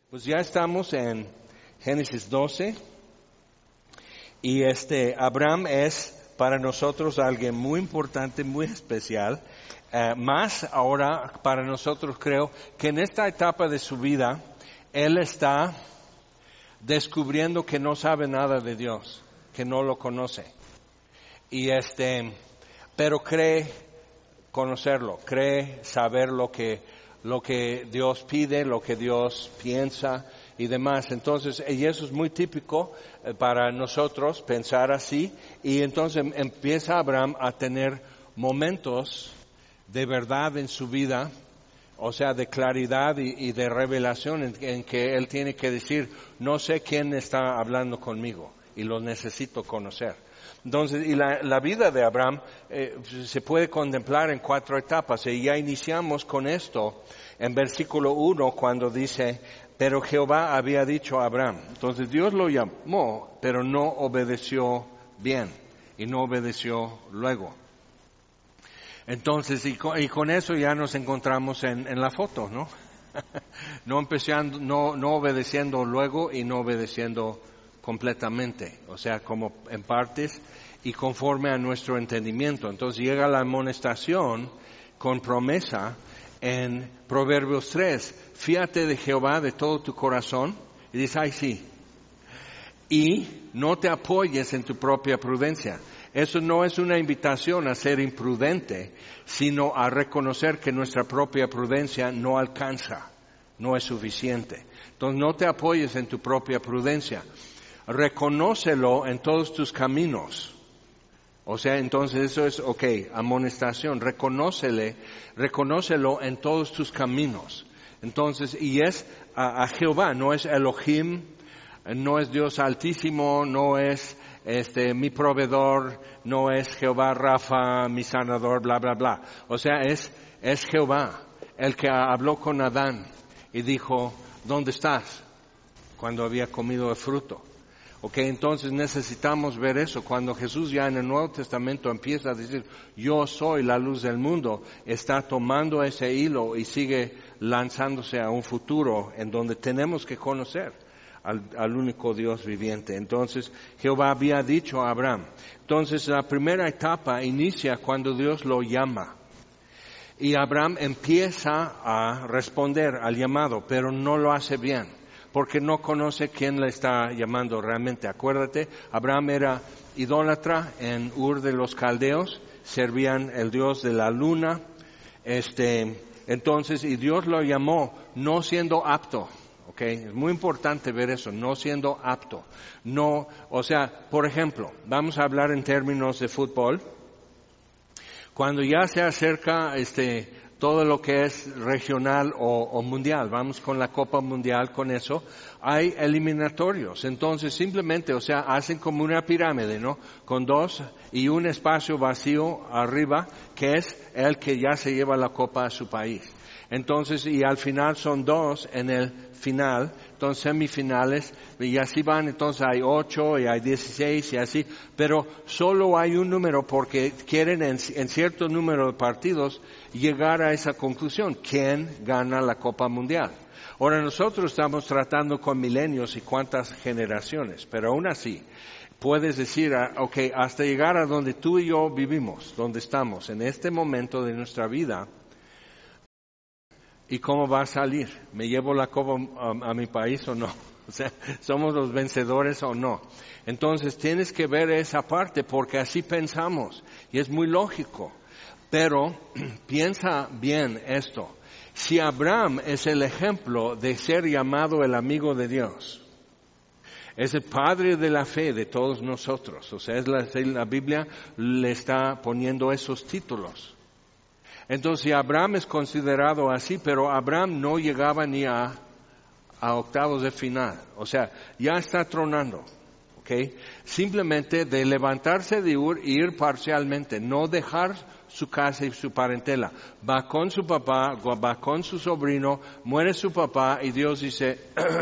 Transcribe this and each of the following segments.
Pues ya estamos en Génesis 12 y Abraham es para nosotros alguien muy importante, muy especial. Más ahora para nosotros creo que en esta etapa de su vida él está descubriendo que no sabe nada de Dios, que no lo conoce. Y pero cree conocerlo, cree saber lo que Dios pide, lo que Dios piensa y demás. Entonces, y eso es muy típico para nosotros pensar así. Y entonces empieza Abraham a tener momentos de verdad en su vida, o sea, de claridad y de revelación en que él tiene que decir, no sé quién está hablando conmigo y lo necesito conocer. Entonces, y la vida de Abraham se puede contemplar en 4 etapas, y ya iniciamos con esto en versículo 1 cuando dice, pero Jehová había dicho a Abraham. Entonces Dios lo llamó, pero no obedeció bien, y no obedeció luego. Entonces, y con eso ya nos encontramos en la foto, ¿no? No obedeciendo luego y no obedeciendo completamente, o sea, como en partes y conforme a nuestro entendimiento. Entonces llega la amonestación con promesa en Proverbios 3, fíate de Jehová de todo tu corazón, y dice, ay sí, y no te apoyes en tu propia prudencia. Eso no es una invitación a ser imprudente, sino a reconocer que nuestra propia prudencia no alcanza, no es suficiente. Entonces no te apoyes en tu propia prudencia. Reconócelo en todos tus caminos. O sea, entonces eso es, amonestación, reconócelo en todos tus caminos. Entonces, y es a Jehová, no es Elohim, no es Dios Altísimo, no es mi proveedor, no es Jehová Rafa, mi sanador, bla, bla, bla. O sea, es Jehová, el que habló con Adán y dijo, ¿dónde estás? Cuando había comido el fruto. Entonces necesitamos ver eso. Cuando Jesús ya en el Nuevo Testamento empieza a decir, yo soy la luz del mundo, está tomando ese hilo y sigue lanzándose a un futuro en donde tenemos que conocer al único Dios viviente. Entonces Jehová había dicho a Abraham. Entonces la primera etapa inicia cuando Dios lo llama. Y Abraham empieza a responder al llamado, pero no lo hace bien, porque no conoce quién le está llamando realmente. Acuérdate, Abraham era idólatra en Ur de los Caldeos, servían el dios de la luna, entonces, y Dios lo llamó no siendo apto. Es muy importante ver eso, no siendo apto. No, o sea, por ejemplo, vamos a hablar en términos de fútbol. Cuando ya se acerca todo lo que es regional o mundial, vamos con la Copa Mundial, con eso, hay eliminatorios. Entonces simplemente, o sea, hacen como una pirámide, ¿no? Con 2 y un espacio vacío arriba, que es el que ya se lleva la copa a su país. Entonces, y al final son 2 en el final, entonces semifinales, y así van, entonces hay 8 y hay 16 y así, pero solo hay un número porque quieren en cierto número de partidos llegar a esa conclusión, ¿quién gana la Copa Mundial? Ahora nosotros estamos tratando con milenios y cuántas generaciones, pero aún así puedes decir, hasta llegar a donde tú y yo vivimos, donde estamos, en este momento de nuestra vida. ¿Y cómo va a salir? ¿Me llevo la copa a mi país o no? O sea, ¿somos los vencedores o no? Entonces tienes que ver esa parte porque así pensamos y es muy lógico. Pero piensa bien esto. Si Abraham es el ejemplo de ser llamado el amigo de Dios, es el padre de la fe de todos nosotros. O sea, la Biblia le está poniendo esos títulos. Entonces, si Abraham es considerado así, pero Abraham no llegaba ni a octavos de final. O sea, ya está tronando, Simplemente de levantarse de Ur y ir parcialmente, no dejar su casa y su parentela. Va con su papá, va con su sobrino, muere su papá y Dios dice,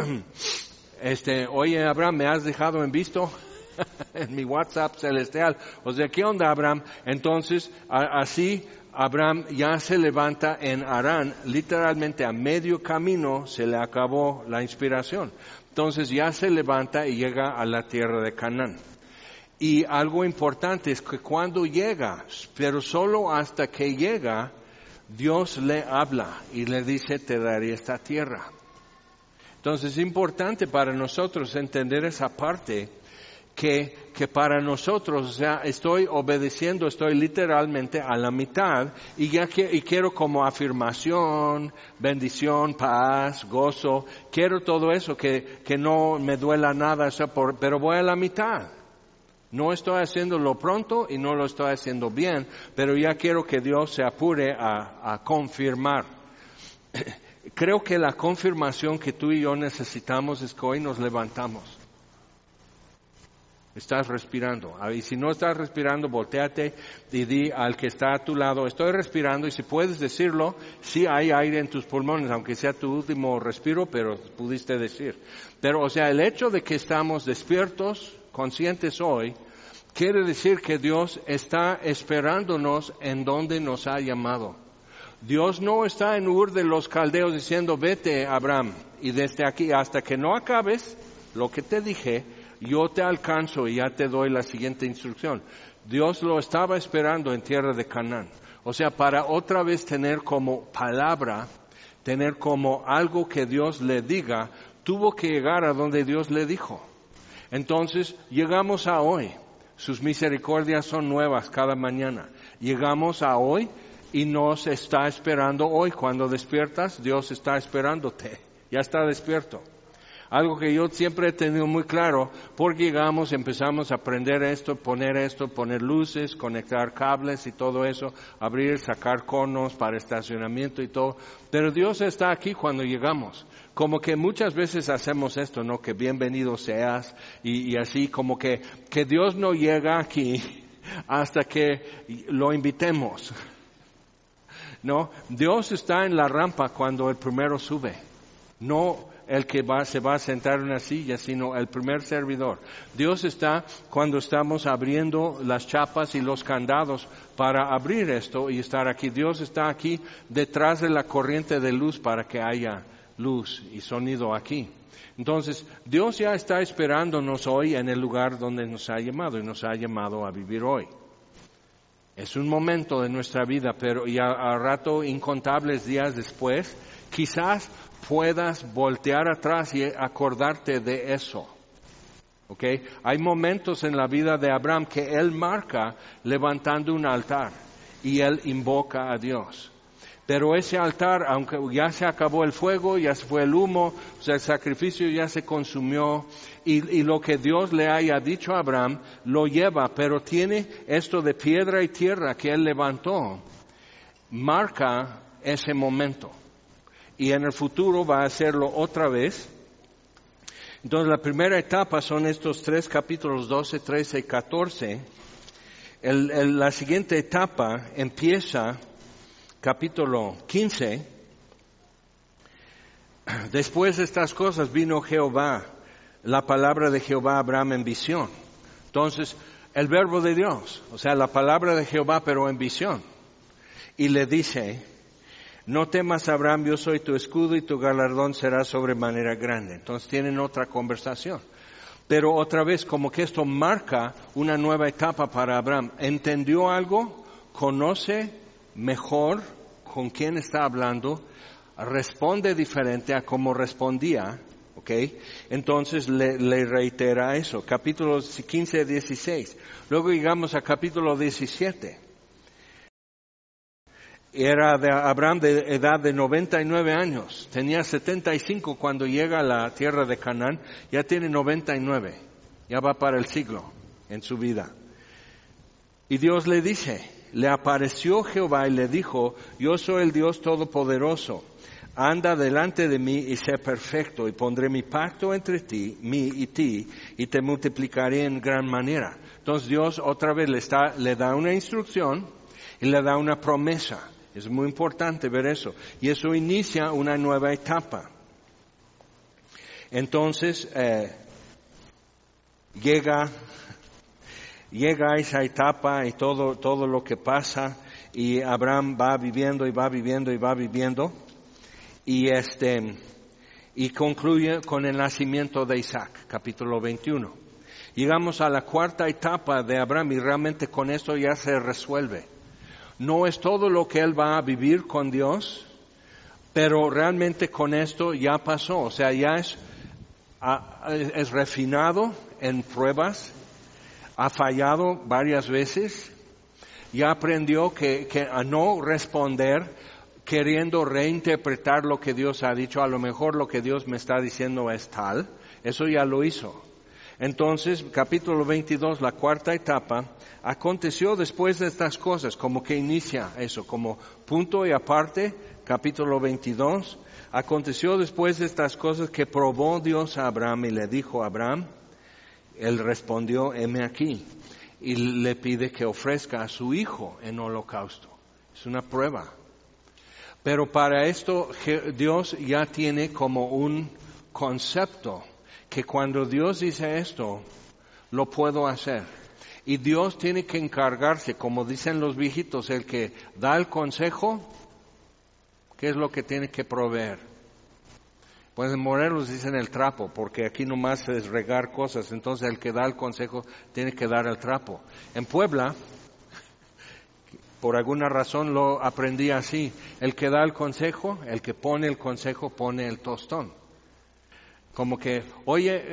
oye Abraham, ¿me has dejado en visto? En mi WhatsApp celestial. O sea, ¿qué onda Abraham? Entonces, así Abraham ya se levanta en Harán, literalmente a medio camino se le acabó la inspiración. Entonces ya se levanta y llega a la tierra de Canaán. Y algo importante es que cuando llega, pero solo hasta que llega, Dios le habla y le dice, te daré esta tierra. Entonces es importante para nosotros entender esa parte, que para nosotros, o sea, estoy obedeciendo, estoy literalmente a la mitad y quiero como afirmación, bendición, paz, gozo, quiero todo eso, que no me duela nada, o sea, pero voy a la mitad. No estoy haciéndolo pronto y no lo estoy haciendo bien, pero ya quiero que Dios se apure a confirmar. Creo que la confirmación que tú y yo necesitamos es que hoy nos levantamos. Estás respirando. Y si no estás respirando, voltéate y di al que está a tu lado, estoy respirando, y si puedes decirlo, sí hay aire en tus pulmones, aunque sea tu último respiro, pero pudiste decir. Pero, o sea, el hecho de que estamos despiertos, conscientes hoy, quiere decir que Dios está esperándonos en donde nos ha llamado. Dios no está en Ur de los Caldeos diciendo, vete, Abraham, y desde aquí hasta que no acabes lo que te dije, yo te alcanzo y ya te doy la siguiente instrucción. Dios lo estaba esperando en tierra de Canaán. O sea, para otra vez tener como palabra, tener como algo que Dios le diga, tuvo que llegar a donde Dios le dijo. Entonces, llegamos a hoy. Sus misericordias son nuevas cada mañana. Llegamos a hoy y nos está esperando hoy. Cuando despiertas, Dios está esperándote. Ya está despierto. Algo que yo siempre he tenido muy claro, porque llegamos, empezamos a aprender esto, poner luces, conectar cables y todo eso, abrir, sacar conos para estacionamiento y todo. Pero Dios está aquí cuando llegamos. Como que muchas veces hacemos esto, ¿no? Que bienvenido seas y así, como que Dios no llega aquí hasta que lo invitemos. No, Dios está en la rampa cuando el primero sube. No el que se va a sentar en una silla, sino el primer servidor. Dios está cuando estamos abriendo las chapas y los candados para abrir esto y estar aquí. Dios está aquí detrás de la corriente de luz para que haya luz y sonido aquí. Entonces, Dios ya está esperándonos hoy en el lugar donde nos ha llamado y nos ha llamado a vivir hoy. Es un momento de nuestra vida, pero ya a rato, incontables días después, quizás puedas voltear atrás y acordarte de eso. ¿Ok? Hay momentos en la vida de Abraham que él marca levantando un altar y él invoca a Dios. Pero ese altar, aunque ya se acabó el fuego, ya se fue el humo, o sea, el sacrificio ya se consumió, y lo que Dios le haya dicho a Abraham lo lleva, pero tiene esto de piedra y tierra que él levantó, marca ese momento. Y en el futuro va a hacerlo otra vez. Entonces la primera etapa son estos 3 capítulos 12, 13 y 14. La siguiente etapa empieza capítulo 15. Después de estas cosas vino Jehová, la palabra de Jehová a Abraham en visión. Entonces el verbo de Dios, o sea, la palabra de Jehová pero en visión. Y le dice, no temas, Abraham, yo soy tu escudo y tu galardón será sobremanera grande. Entonces tienen otra conversación. Pero otra vez, como que esto marca una nueva etapa para Abraham. ¿Entendió algo? ¿Conoce mejor con quién está hablando? ¿Responde diferente a cómo respondía? ¿Ok? Entonces le reitera eso. Capítulos 15 y 16. Luego llegamos a capítulo 17. Era de Abraham de edad de 99 años. Tenía 75 cuando llega a la tierra de Canaán. Ya tiene 99. Ya va para el siglo en su vida. Y Dios le dice, le apareció Jehová y le dijo, yo soy el Dios Todopoderoso. Anda delante de mí y sé perfecto. Y pondré mi pacto entre mí y ti, y te multiplicaré en gran manera. Entonces Dios otra vez le da una instrucción y le da una promesa. Es muy importante ver eso. Y eso inicia una nueva etapa. Entonces, llega esa etapa y todo lo que pasa. y Abraham va viviendo y va viviendo y va viviendo, y concluye con el nacimiento de Isaac, capítulo 21. Llegamos a la cuarta etapa de Abraham y realmente con esto ya se resuelve. No es todo lo que él va a vivir con Dios, pero realmente con esto ya pasó. O sea, ya es refinado en pruebas, ha fallado varias veces, ya aprendió que a no responder queriendo reinterpretar lo que Dios ha dicho. A lo mejor lo que Dios me está diciendo es tal. Eso ya lo hizo. Entonces, capítulo 22, la cuarta etapa, aconteció después de estas cosas, como que inicia eso, como punto y aparte, capítulo 22, aconteció después de estas cosas que probó Dios a Abraham y le dijo a Abraham, él respondió, heme aquí, y le pide que ofrezca a su hijo en holocausto. Es una prueba. Pero para esto Dios ya tiene como un concepto que cuando Dios dice esto, lo puedo hacer. Y Dios tiene que encargarse, como dicen los viejitos, el que da el consejo, ¿qué es lo que tiene que proveer? Pues en Morelos dicen el trapo, porque aquí nomás es regar cosas, entonces el que da el consejo tiene que dar el trapo. En Puebla, por alguna razón lo aprendí así, el que da el consejo, el que pone el consejo, pone el tostón. Como que, oye,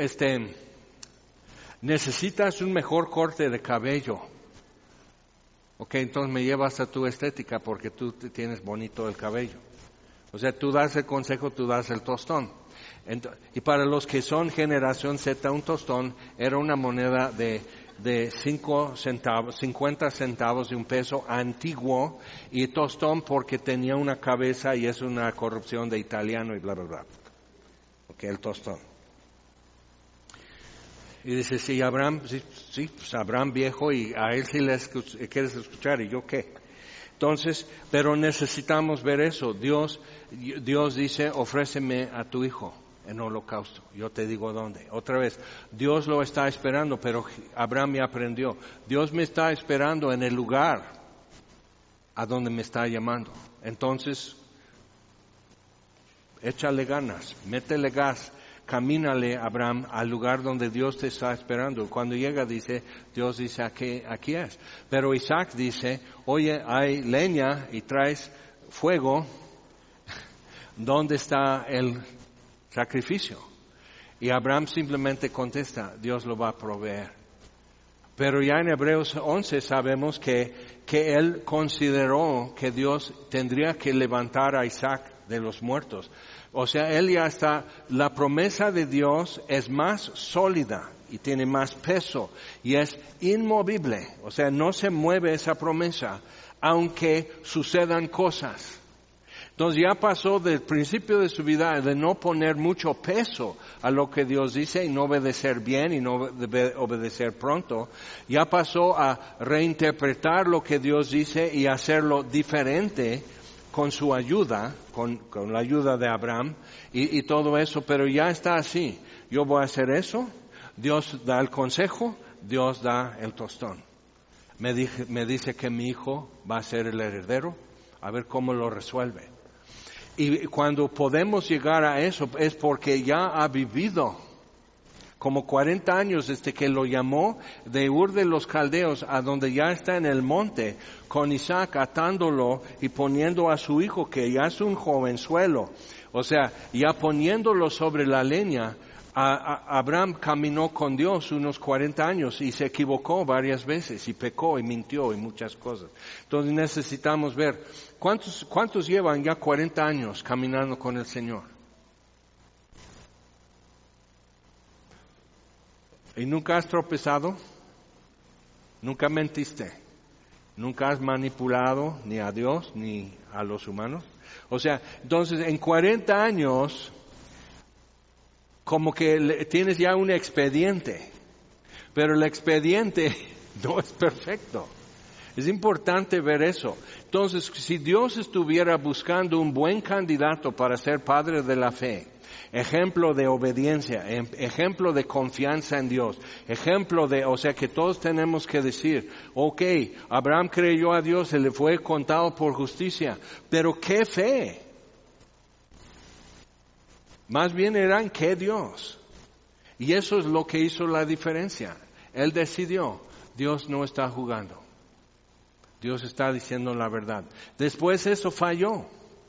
necesitas un mejor corte de cabello. Ok, entonces me llevas a tu estética porque tú tienes bonito el cabello. O sea, tú das el consejo, tú das el tostón. Y para los que son generación Z, un tostón era una moneda de 5 centavos, 50 centavos de un peso antiguo, y tostón porque tenía una cabeza y es una corrupción de italiano y bla, bla, bla. Ok, el tostón. Y dice, sí, Abraham, sí, pues Abraham viejo, y a él sí le quieres escuchar, ¿y yo qué? Entonces, pero necesitamos ver eso. Dios dice, ofréceme a tu hijo en holocausto. Yo te digo dónde. Otra vez, Dios lo está esperando, pero Abraham ya aprendió. Dios me está esperando en el lugar a donde me está llamando. Entonces, échale ganas, métele gas, camínale, Abraham, al lugar donde Dios te está esperando. Cuando llega, Dios dice, aquí es. Pero Isaac dice, oye, hay leña y traes fuego, ¿dónde está el sacrificio? Y Abraham simplemente contesta, Dios lo va a proveer. Pero ya en Hebreos 11 sabemos que él consideró que Dios tendría que levantar a Isaac de los muertos. O sea, él ya está, la promesa de Dios es más sólida y tiene más peso y es inmovible. O sea, no se mueve esa promesa, aunque sucedan cosas. Entonces ya pasó del principio de su vida de no poner mucho peso a lo que Dios dice y no obedecer bien y no obedecer pronto. Ya pasó a reinterpretar lo que Dios dice y hacerlo diferente con su ayuda, con la ayuda de Abraham y todo eso, pero ya está así. Yo voy a hacer eso, Dios da el consejo, Dios da el tostón. Me dice que mi hijo va a ser el heredero, a ver cómo lo resuelve. Y cuando podemos llegar a eso es porque ya ha vivido como 40 años desde que lo llamó de Ur de los Caldeos a donde ya está en el monte con Isaac atándolo y poniendo a su hijo que ya es un jovenzuelo. O sea, ya poniéndolo sobre la leña, Abraham caminó con Dios unos 40 años y se equivocó varias veces y pecó y mintió y muchas cosas. Entonces necesitamos ver, ¿cuántos llevan ya 40 años caminando con el Señor? ¿Y nunca has tropezado? ¿Nunca mentiste? ¿Nunca has manipulado ni a Dios ni a los humanos? O sea, entonces en 40 años como que tienes ya un expediente, pero el expediente no es perfecto. Es importante ver eso. Entonces, si Dios estuviera buscando un buen candidato para ser padre de la fe, ejemplo de obediencia, ejemplo de confianza en Dios, ejemplo de, o sea que todos tenemos que decir, ok, Abraham creyó a Dios, se le fue contado por justicia, pero qué fe. Más bien eran que Dios. Y eso es lo que hizo la diferencia. Él decidió, Dios no está jugando. Dios está diciendo la verdad. Después eso falló.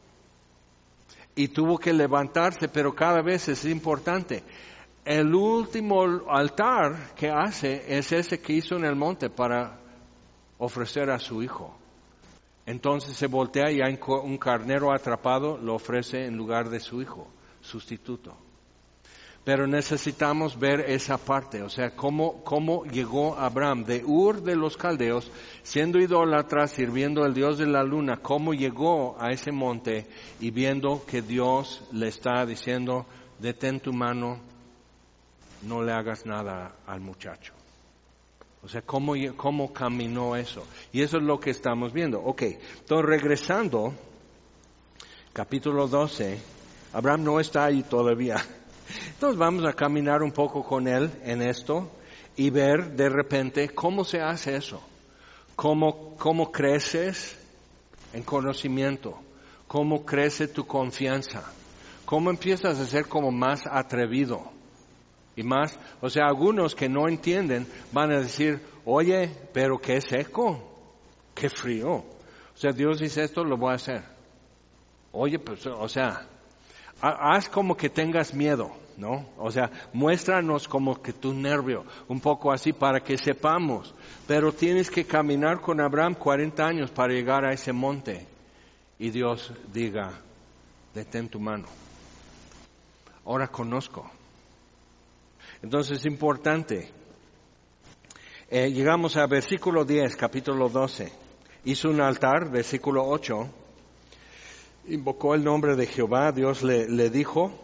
Y tuvo que levantarse, pero cada vez es importante. El último altar que hace es ese que hizo en el monte para ofrecer a su hijo. Entonces se voltea y hay un carnero atrapado, lo ofrece en lugar de su hijo, sustituto. Pero necesitamos ver esa parte, o sea, cómo llegó Abraham de Ur de los Caldeos, siendo idólatra, sirviendo al Dios de la luna, cómo llegó a ese monte y viendo que Dios le está diciendo, detén tu mano, no le hagas nada al muchacho. O sea, cómo caminó eso. Y eso es lo que estamos viendo. Ok, entonces regresando, capítulo 12, Abraham no está ahí todavía. Entonces vamos a caminar un poco con él en esto y ver de repente cómo se hace eso, cómo creces en conocimiento, cómo crece tu confianza, cómo empiezas a ser como más atrevido y más, o sea, algunos que no entienden van a decir, oye, pero qué seco, qué frío, o sea, Dios dice esto, lo voy a hacer. Oye, pues, o sea, haz como que tengas miedo, ¿no? O sea, muéstranos como que tu nervio, un poco así para que sepamos. Pero tienes que caminar con Abraham 40 años para llegar a ese monte. Y Dios diga, detén tu mano. Ahora conozco. Entonces es importante. Llegamos a versículo 10, capítulo 12. Hizo un altar, versículo 8. Invocó el nombre de Jehová, Dios le dijo,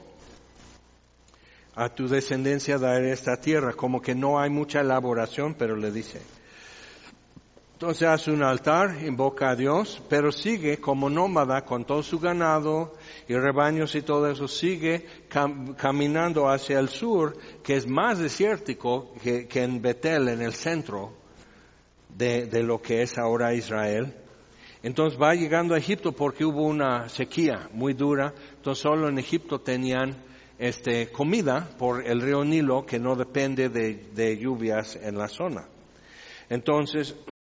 a tu descendencia daré esta tierra, como que no hay mucha elaboración, pero le dice. Entonces hace un altar, invoca a Dios, pero sigue como nómada con todo su ganado y rebaños y todo eso, sigue caminando hacia el sur, que es más desértico que en Betel, en el centro de lo que es ahora Israel. Entonces va llegando a Egipto porque hubo una sequía muy dura, entonces solo en Egipto tenían comida por el río Nilo que no depende de lluvias en la zona. Entonces,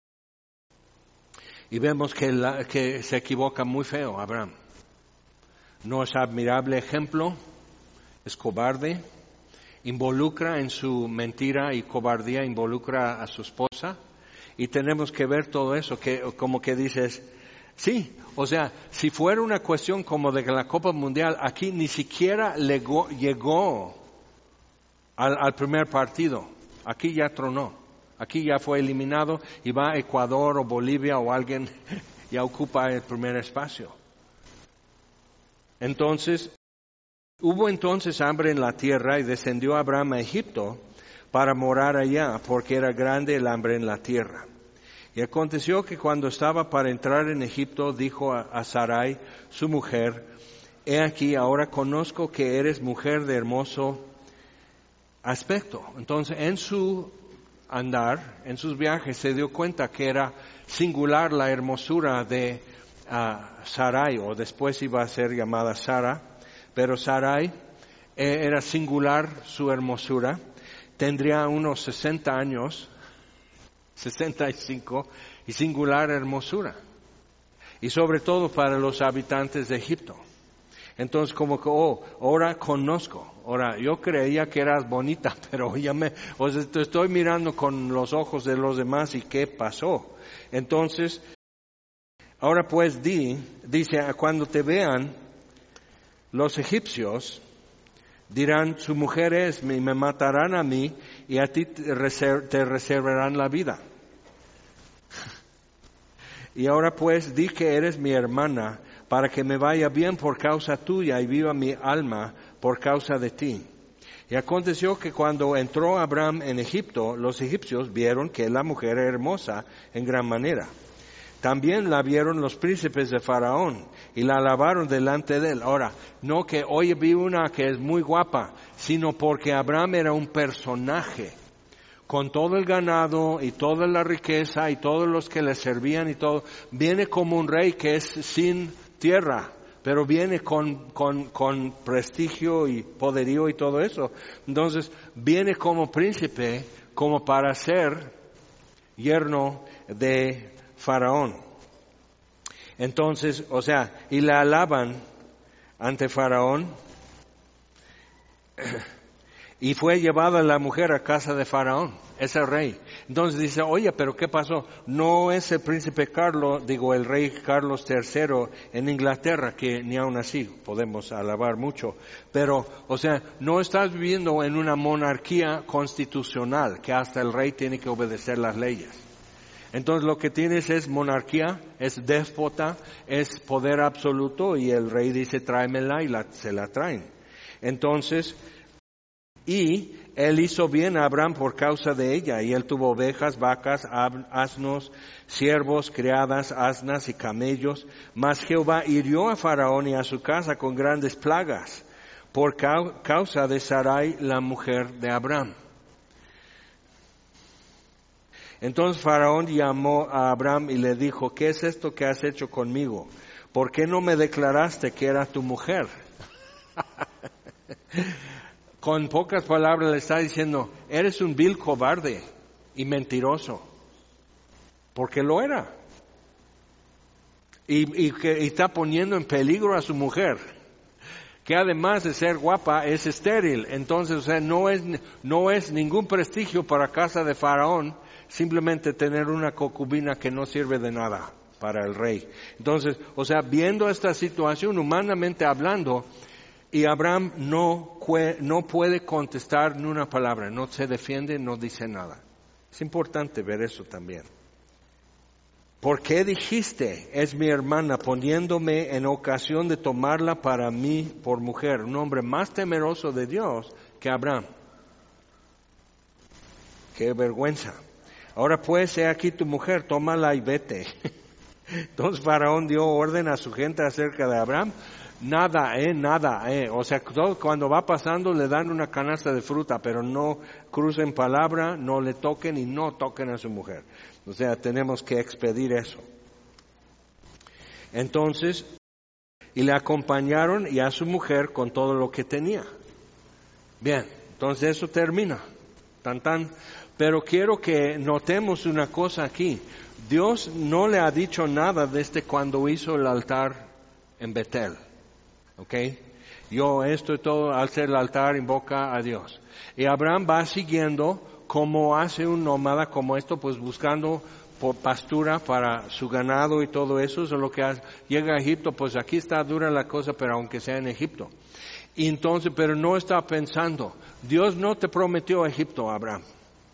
y vemos que se equivoca muy feo Abraham. No es admirable ejemplo, es cobarde, involucra en su mentira y cobardía, involucra a su esposa. Y tenemos que ver todo eso, que como que dices, sí, o sea, si fuera una cuestión como de la Copa Mundial, aquí ni siquiera llegó al primer partido, aquí ya tronó, aquí ya fue eliminado y va a Ecuador o Bolivia o alguien ya ocupa el primer espacio. Entonces, hubo entonces hambre en la tierra y descendió Abraham a Egipto para morar allá, porque era grande el hambre en la tierra. Y aconteció que cuando estaba para entrar en Egipto, dijo a Sarai, su mujer, he aquí, ahora conozco que eres mujer de hermoso aspecto. Entonces, en su andar, en sus viajes, se dio cuenta que era singular la hermosura de Sarai, o después iba a ser llamada Sara, pero Sarai era singular su hermosura. Tendría unos 60 años, 65, y singular hermosura. Y sobre todo para los habitantes de Egipto. Entonces como que, ahora conozco. Ahora, yo creía que eras bonita, pero te estoy mirando con los ojos de los demás y ¿qué pasó? Entonces, ahora pues dice, cuando te vean los egipcios, dirán, su mujer es, me matarán a mí y a ti te reservarán la vida. Y ahora pues di que eres mi hermana, para que me vaya bien por causa tuya y viva mi alma por causa de ti. Y aconteció que cuando entró Abraham en Egipto, los egipcios vieron que la mujer era hermosa en gran manera. También la vieron los príncipes de Faraón y la alabaron delante de él. Ahora, no que hoy vi una que es muy guapa, sino porque Abraham era un personaje con todo el ganado y toda la riqueza y todos los que le servían y todo. Viene como un rey que es sin tierra, pero viene con prestigio y poderío y todo eso. Entonces, viene como príncipe, como para ser yerno de Faraón. Entonces, o sea, y la alaban ante Faraón. Y fue llevada la mujer a casa de Faraón, ese rey. Entonces dice, oye, pero ¿qué pasó? No es el príncipe Carlos, digo, el rey Carlos III en Inglaterra, que ni aún así podemos alabar mucho. Pero, o sea, no estás viviendo en una monarquía constitucional, que hasta el rey tiene que obedecer las leyes. Entonces lo que tienes es monarquía, es déspota, es poder absoluto, y el rey dice, tráemela, y se la traen. Entonces, y él hizo bien a Abraham por causa de ella, y él tuvo ovejas, vacas, asnos, siervos, criadas, asnas y camellos. Mas Jehová hirió a Faraón y a su casa con grandes plagas, por causa de Sarai, la mujer de Abraham. Entonces Faraón llamó a Abraham y le dijo, ¿qué es esto que has hecho conmigo? ¿Por qué no me declaraste que era tu mujer? Con pocas palabras le está diciendo, eres un vil cobarde y mentiroso. Porque lo era. Y está poniendo en peligro a su mujer, que además de ser guapa es estéril. Entonces, o sea, no es ningún prestigio para casa de Faraón simplemente tener una concubina que no sirve de nada para el rey. Entonces, o sea, viendo esta situación humanamente hablando, y Abraham no puede contestar ni una palabra, no se defiende, no dice nada. Es importante ver eso también. ¿Por qué dijiste, es mi hermana, poniéndome en ocasión de tomarla para mí por mujer? Un hombre más temeroso de Dios que Abraham. ¡Qué vergüenza! Ahora pues, he aquí tu mujer, tómala y vete. Entonces Faraón dio orden a su gente acerca de Abraham. Nada. O sea, cuando va pasando le dan una canasta de fruta, pero no crucen palabra, no le toquen y no toquen a su mujer. O sea, tenemos que expedir eso. Entonces, y le acompañaron y a su mujer con todo lo que tenía. Bien, entonces eso termina. Tan. Pero quiero que notemos una cosa aquí. Dios no le ha dicho nada desde cuando hizo el altar en Betel. ¿Ok? Yo esto y todo, al hacer el altar, invoca a Dios. Y Abraham va siguiendo como hace un nómada como esto, pues buscando por pastura para su ganado y todo eso. Eso es lo que hace. Llega a Egipto, pues aquí está dura la cosa, pero aunque sea en Egipto. Y entonces, pero no está pensando, Dios no te prometió Egipto, Abraham.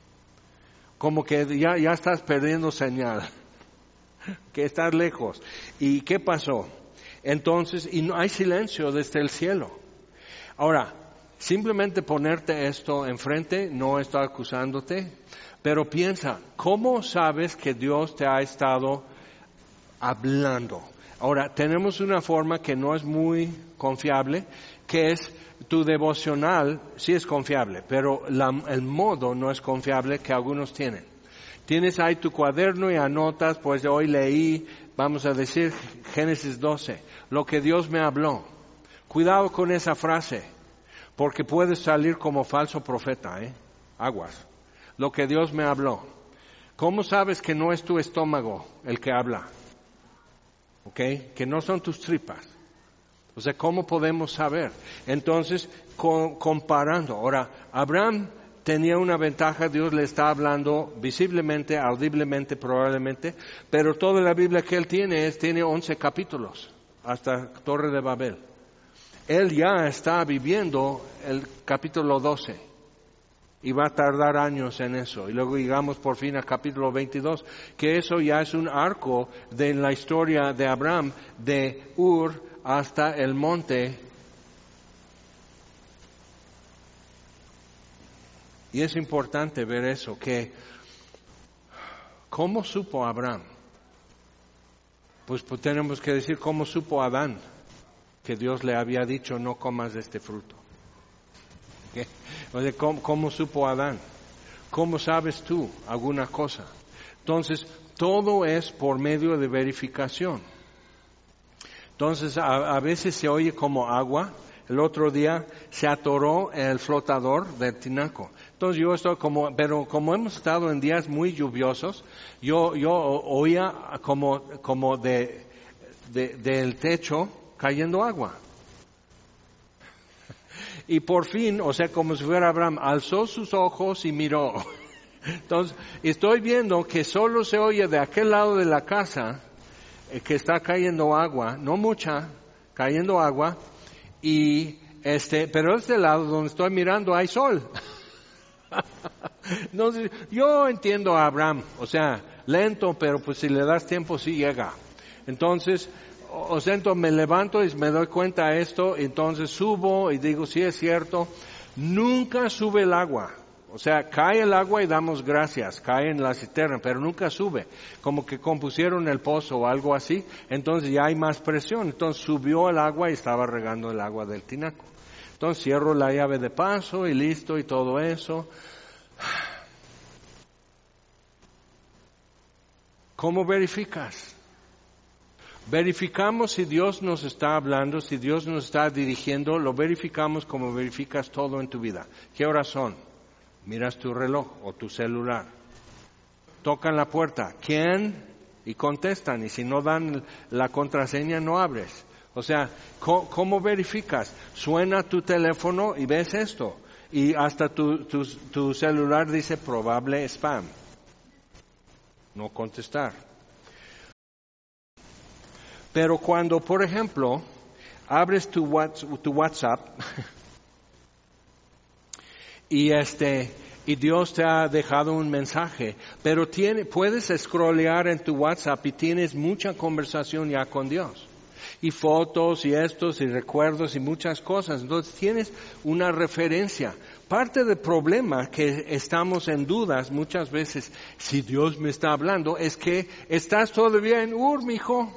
Como que ya estás perdiendo señal, que estás lejos. ¿Y qué pasó? Entonces, y no hay silencio desde el cielo. Ahora, simplemente ponerte esto enfrente, no está acusándote, pero piensa, ¿cómo sabes que Dios te ha estado hablando? Ahora, tenemos una forma que no es muy confiable, que es tu devocional, sí es confiable, pero el modo no es confiable que algunos tienen. Tienes ahí tu cuaderno y anotas, pues hoy leí, vamos a decir, Génesis 12, lo que Dios me habló. Cuidado con esa frase, porque puedes salir como falso profeta, aguas. Lo que Dios me habló. ¿Cómo sabes que no es tu estómago el que habla? ¿Ok? Que no son tus tripas. O sea, ¿cómo podemos saber? Entonces, comparando. Ahora, Abraham tenía una ventaja, Dios le está hablando visiblemente, audiblemente, probablemente, pero toda la Biblia que él tiene 11 capítulos, hasta Torre de Babel. Él ya está viviendo el capítulo 12 y va a tardar años en eso. Y luego llegamos por fin al capítulo 22, que eso ya es un arco de la historia de Abraham, de Ur hasta el monte. Y es importante ver eso, que ¿cómo supo Abraham? Pues tenemos que decir cómo supo Adán que Dios le había dicho no comas de este fruto. ¿Qué? O sea, ¿cómo supo Adán? ¿Cómo sabes tú alguna cosa? Entonces, todo es por medio de verificación. Entonces, a veces se oye como agua. El otro día se atoró el flotador del tinaco. Entonces yo estoy pero como hemos estado en días muy lluviosos, yo oía como del techo cayendo agua. Y por fin, o sea, como si fuera Abraham, alzó sus ojos y miró. Entonces, estoy viendo que solo se oye de aquel lado de la casa que está cayendo agua, no mucha, cayendo agua, y pero este lado donde estoy mirando hay sol. Entonces, yo entiendo a Abraham, o sea, lento, pero pues si le das tiempo sí llega. Entonces, entonces me levanto y me doy cuenta de esto, entonces subo y digo, sí es cierto, nunca sube el agua. O sea, cae el agua y damos gracias, cae en la cisterna, pero nunca sube. Como que compusieron el pozo o algo así, entonces ya hay más presión. Entonces subió el agua y estaba regando el agua del tinaco. Entonces cierro la llave de paso y listo y todo eso. ¿Cómo verificas? Verificamos si Dios nos está hablando, si Dios nos está dirigiendo, lo verificamos como verificas todo en tu vida. ¿Qué horas son? Miras tu reloj o tu celular. Tocan la puerta. ¿Quién? Y contestan. Y si no dan la contraseña, no abres. O sea, ¿cómo verificas? Suena tu teléfono y ves esto. Y hasta tu celular dice probable spam. No contestar. Pero cuando, por ejemplo, abres tu WhatsApp y Dios te ha dejado un mensaje, pero puedes scrollear en tu WhatsApp y tienes mucha conversación ya con Dios. Y fotos y estos y recuerdos y muchas cosas. Entonces tienes una referencia. Parte del problema que estamos en dudas muchas veces, si Dios me está hablando, es que estás todavía en Ur, mijo.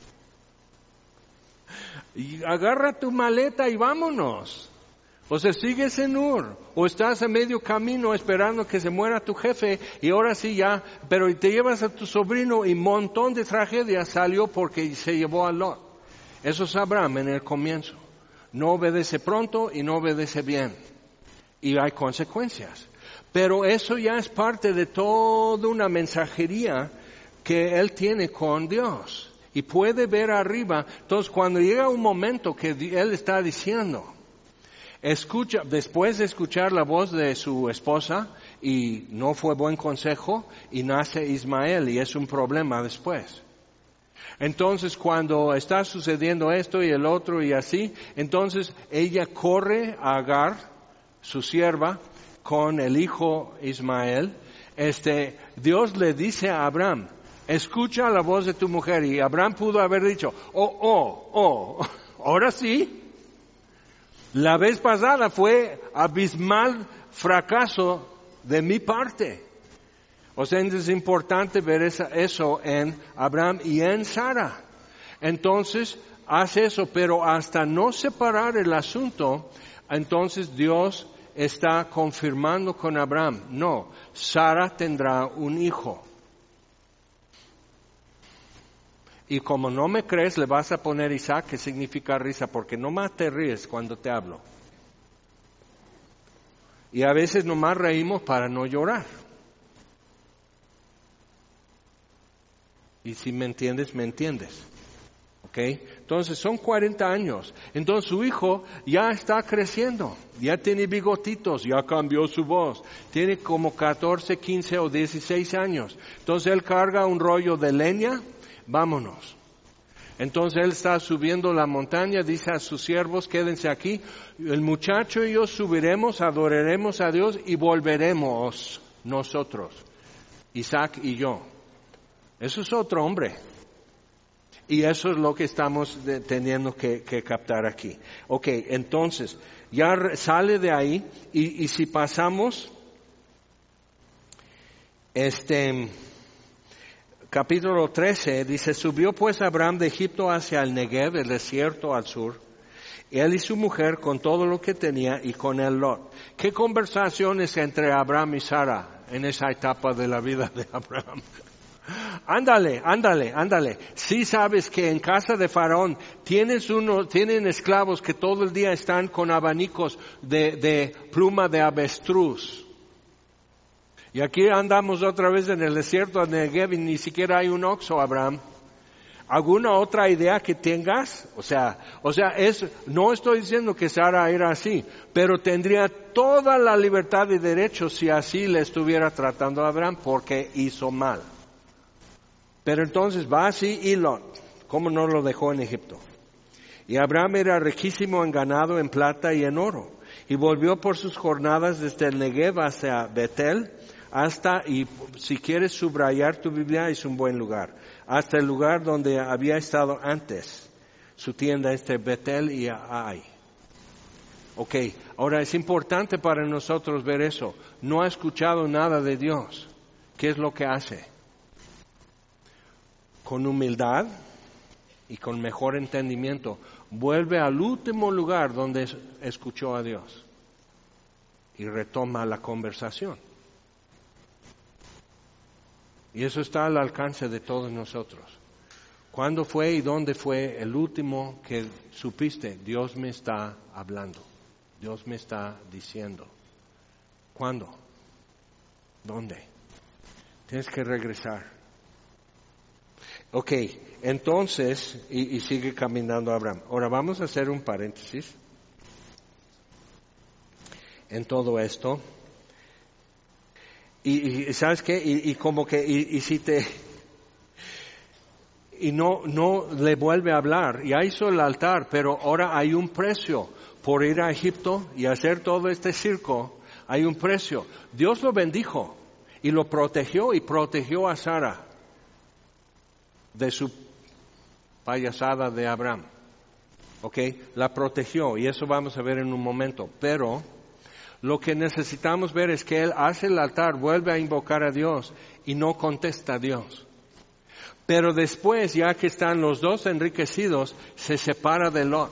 Y agarra tu maleta y vámonos. O sea, sigues en Ur, o estás a medio camino esperando que se muera tu jefe, y ahora sí ya, pero te llevas a tu sobrino y un montón de tragedias salió porque se llevó a Lot. Eso es Abraham en el comienzo. No obedece pronto y no obedece bien. Y hay consecuencias. Pero eso ya es parte de toda una mensajería que él tiene con Dios. Y puede ver arriba. Entonces, cuando llega un momento que él está diciendo, después de escuchar la voz de su esposa, y no fue buen consejo, y nace Ismael, y es un problema después. Entonces, cuando está sucediendo esto y el otro y así, entonces ella corre a Agar, su sierva, con el hijo Ismael. Dios le dice a Abraham, escucha la voz de tu mujer. Y Abraham pudo haber dicho, ahora sí. La vez pasada fue abismal fracaso de mi parte. O sea, es importante ver eso en Abraham y en Sara. Entonces, hace eso, pero hasta no separar el asunto, entonces Dios está confirmando con Abraham, no, Sara tendrá un hijo. Y como no me crees, le vas a poner Isaac, que significa risa, porque nomás te ríes cuando te hablo. Y a veces nomás reímos para no llorar. Y si me entiendes, me entiendes. ¿Ok? Entonces son 40 años. Entonces su hijo ya está creciendo. Ya tiene bigotitos, ya cambió su voz. Tiene como 14, 15 o 16 años. Entonces él carga un rollo de leña. Vámonos. Entonces él está subiendo la montaña, dice a sus siervos, quédense aquí. El muchacho y yo subiremos, adoraremos a Dios y volveremos nosotros. Isaac y yo. Eso es otro hombre. Y eso es lo que estamos teniendo que captar aquí. Ok, entonces, ya sale de ahí y si pasamos, capítulo 13, dice, subió pues Abraham de Egipto hacia el Negev, el desierto al sur, él y su mujer con todo lo que tenía y con él Lot. ¿Qué conversaciones entre Abraham y Sara en esa etapa de la vida de Abraham? Ándale. Sí sabes que en casa de Faraón tienen esclavos que todo el día están con abanicos de pluma de avestruz. Y aquí andamos otra vez en el desierto de Negev y ni siquiera hay un oxo, Abraham. ¿Alguna otra idea que tengas? O sea, no estoy diciendo que Sara era así, pero tendría toda la libertad y derecho si así le estuviera tratando a Abraham porque hizo mal. Pero entonces va así y Lot, ¿cómo no lo dejó en Egipto? Y Abraham era riquísimo en ganado, en plata y en oro. Y volvió por sus jornadas desde el Negev hasta Betel, y si quieres subrayar tu Biblia es un buen lugar, hasta el lugar donde había estado antes, su tienda Betel y Ai. Ok, ahora es importante para nosotros ver eso. No ha escuchado nada de Dios. ¿Qué es lo que hace? Con humildad y con mejor entendimiento, vuelve al último lugar donde escuchó a Dios y retoma la conversación. Y eso está al alcance de todos nosotros. ¿Cuándo fue y dónde fue el último que supiste? Dios me está hablando, Dios me está diciendo. ¿Cuándo? ¿Dónde? Tienes que regresar. Ok, entonces, y sigue caminando Abraham. Ahora vamos a hacer un paréntesis en todo esto. Y ¿sabes qué? Y no le vuelve a hablar. Ya hizo el altar, pero ahora hay un precio por ir a Egipto y hacer todo este circo. Hay un precio. Dios lo bendijo y lo protegió y protegió a Sara de su payasada de Abraham. ¿Ok? La protegió y eso vamos a ver en un momento. Pero lo que necesitamos ver es que él hace el altar, vuelve a invocar a Dios y no contesta a Dios. Pero después, ya que están los dos enriquecidos, se separa de Lot.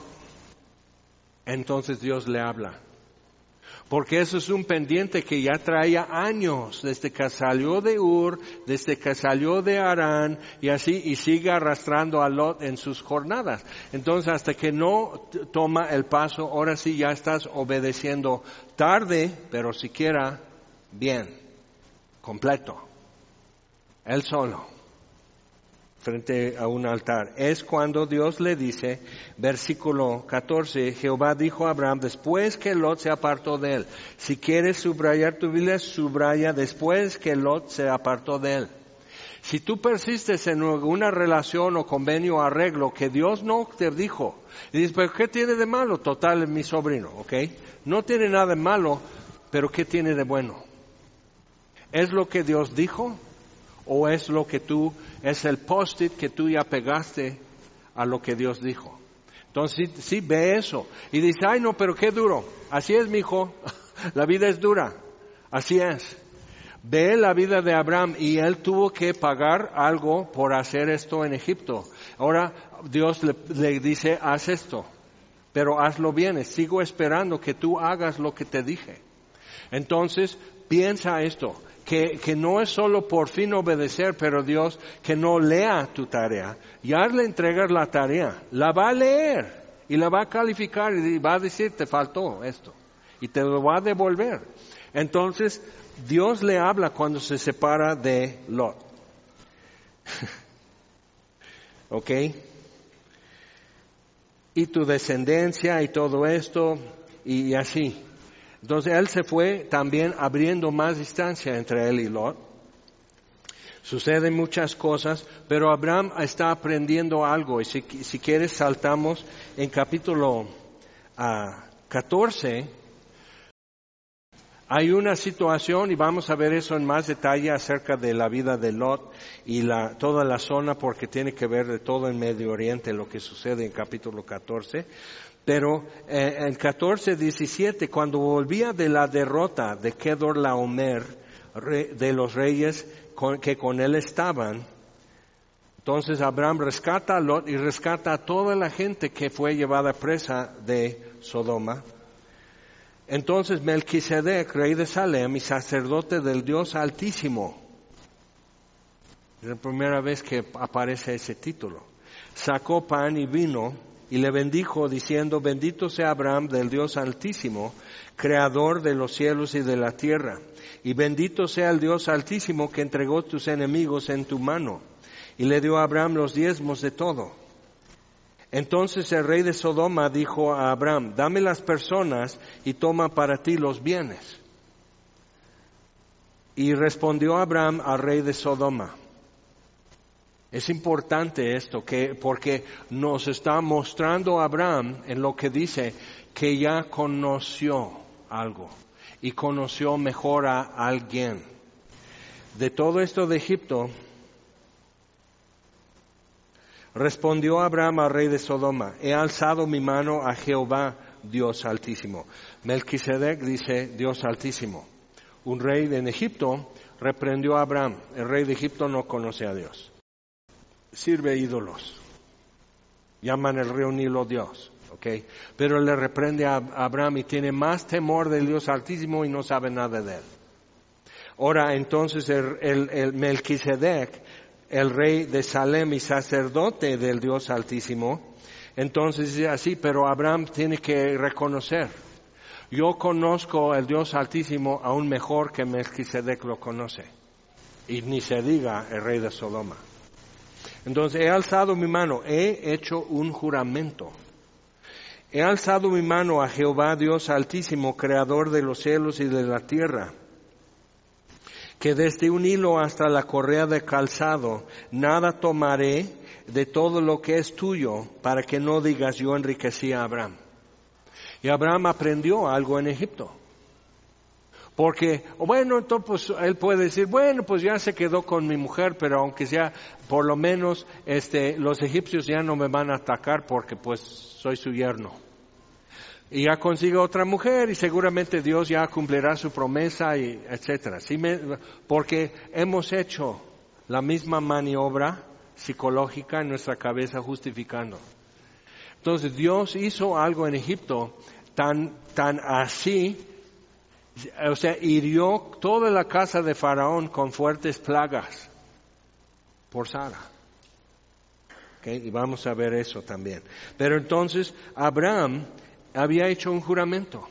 Entonces Dios le habla. Porque eso es un pendiente que ya traía años, desde que salió de Ur, desde que salió de Harán, y así, y sigue arrastrando a Lot en sus jornadas. Entonces, hasta que no toma el paso, ahora sí ya estás obedeciendo tarde, pero siquiera bien, completo. Él solo, frente a un altar. Es cuando Dios le dice, versículo 14, Jehová dijo a Abraham, después que Lot se apartó de él. Si quieres subrayar tu Biblia, subraya después que Lot se apartó de él. Si tú persistes en una relación o convenio o arreglo que Dios no te dijo, y dices, pero ¿qué tiene de malo? Total, es mi sobrino, ¿ok? No tiene nada de malo, pero ¿qué tiene de bueno? ¿Es lo que Dios dijo? ¿O es es el post-it que tú ya pegaste a lo que Dios dijo? Entonces sí ve eso. Y dice, ay no, pero qué duro. Así es, mijo. La vida es dura. Así es. Ve la vida de Abraham y él tuvo que pagar algo por hacer esto en Egipto. Ahora Dios le dice, haz esto, pero hazlo bien. Sigo esperando que tú hagas lo que te dije. Entonces piensa esto. Que no es solo por fin obedecer, pero Dios que no lea tu tarea. Ya le entregas la tarea, la va a leer y la va a calificar y va a decir, te faltó esto. Y te lo va a devolver. Entonces, Dios le habla cuando se separa de Lot. ¿Ok? Y tu descendencia y todo esto y así. Entonces él se fue también abriendo más distancia entre él y Lot. Suceden muchas cosas, pero Abraham está aprendiendo algo. Y si quieres saltamos en capítulo 14. Hay una situación, y vamos a ver eso en más detalle acerca de la vida de Lot y toda la zona, porque tiene que ver de todo en Medio Oriente lo que sucede en capítulo 14. Pero en 14:17, cuando volvía de la derrota de Kedorlaomer, de los reyes que con él estaban, Entonces Abraham rescata a Lot y rescata a toda la gente que fue llevada presa de Sodoma. Entonces Melquisedec, rey de Salem y sacerdote del Dios Altísimo, es la primera vez que aparece ese título, sacó pan y vino y le bendijo diciendo: bendito sea Abraham del Dios Altísimo, creador de los cielos y de la tierra, y bendito sea el Dios Altísimo que entregó tus enemigos en tu mano. Y le dio a Abraham los diezmos de todo. Entonces el rey de Sodoma dijo a Abraham: dame las personas y toma para ti los bienes. Y respondió Abraham al rey de Sodoma. Es importante esto, porque nos está mostrando Abraham en lo que dice que ya conoció algo y conoció mejor a alguien. De todo esto de Egipto, respondió Abraham al rey de Sodoma: he alzado mi mano a Jehová, Dios Altísimo. Melquisedec dice Dios Altísimo. Un rey en Egipto reprendió a Abraham. El rey de Egipto no conoce a Dios. Sirve ídolos. Llaman el río Nilo Dios. ¿Okay? Pero le reprende a Abraham y tiene más temor del Dios Altísimo y no sabe nada de él. Ahora entonces el Melquisedec, el rey de Salem y sacerdote del Dios Altísimo, entonces dice así: pero Abraham tiene que reconocer, yo conozco el Dios Altísimo aún mejor que Melquisedec lo conoce. Y ni se diga el rey de Sodoma. Entonces he alzado mi mano, he hecho un juramento. He alzado mi mano a Jehová Dios Altísimo, creador de los cielos y de la tierra, que desde un hilo hasta la correa de calzado, nada tomaré de todo lo que es tuyo, para que no digas yo enriquecí a Abraham. Y Abraham aprendió algo en Egipto. Porque, bueno, entonces pues, él puede decir, bueno, pues ya se quedó con mi mujer, pero aunque sea, por lo menos los egipcios ya no me van a atacar porque pues soy su yerno. Y ya consigue otra mujer y seguramente Dios ya cumplirá su promesa, y etcétera. Porque hemos hecho la misma maniobra psicológica en nuestra cabeza justificando. Entonces Dios hizo algo en Egipto tan así, o sea, hirió toda la casa de Faraón con fuertes plagas por Sara. Okay, y vamos a ver eso también. Pero entonces Abraham había hecho un juramento.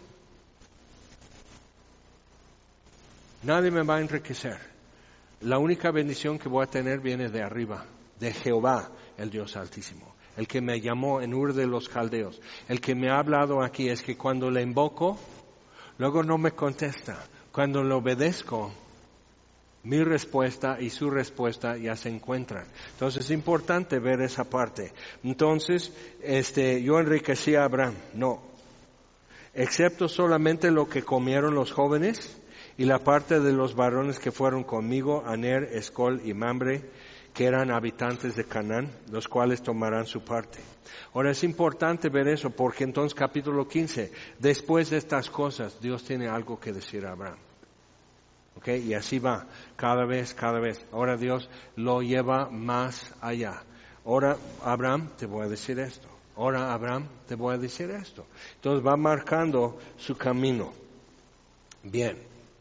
Nadie me va a enriquecer. La única bendición que voy a tener viene de arriba, de Jehová, el Dios Altísimo, el que me llamó en Ur de los Caldeos. El que me ha hablado aquí es que cuando le invoco, luego no me contesta. Cuando le obedezco, mi respuesta y su respuesta ya se encuentran. Entonces es importante ver esa parte. Entonces, yo enriquecí a Abraham. No. Excepto solamente lo que comieron los jóvenes y la parte de los varones que fueron conmigo, Aner, Escol y Mamre, que eran habitantes de Canaán, los cuales tomarán su parte. Ahora es importante ver eso, porque entonces capítulo 15, después de estas cosas, Dios tiene algo que decir a Abraham. ¿Okay? Y así va, cada vez. Ahora Dios lo lleva más allá. Ahora Abraham, te voy a decir esto. Ahora Abraham, te voy a decir esto. Entonces va marcando su camino. Bien.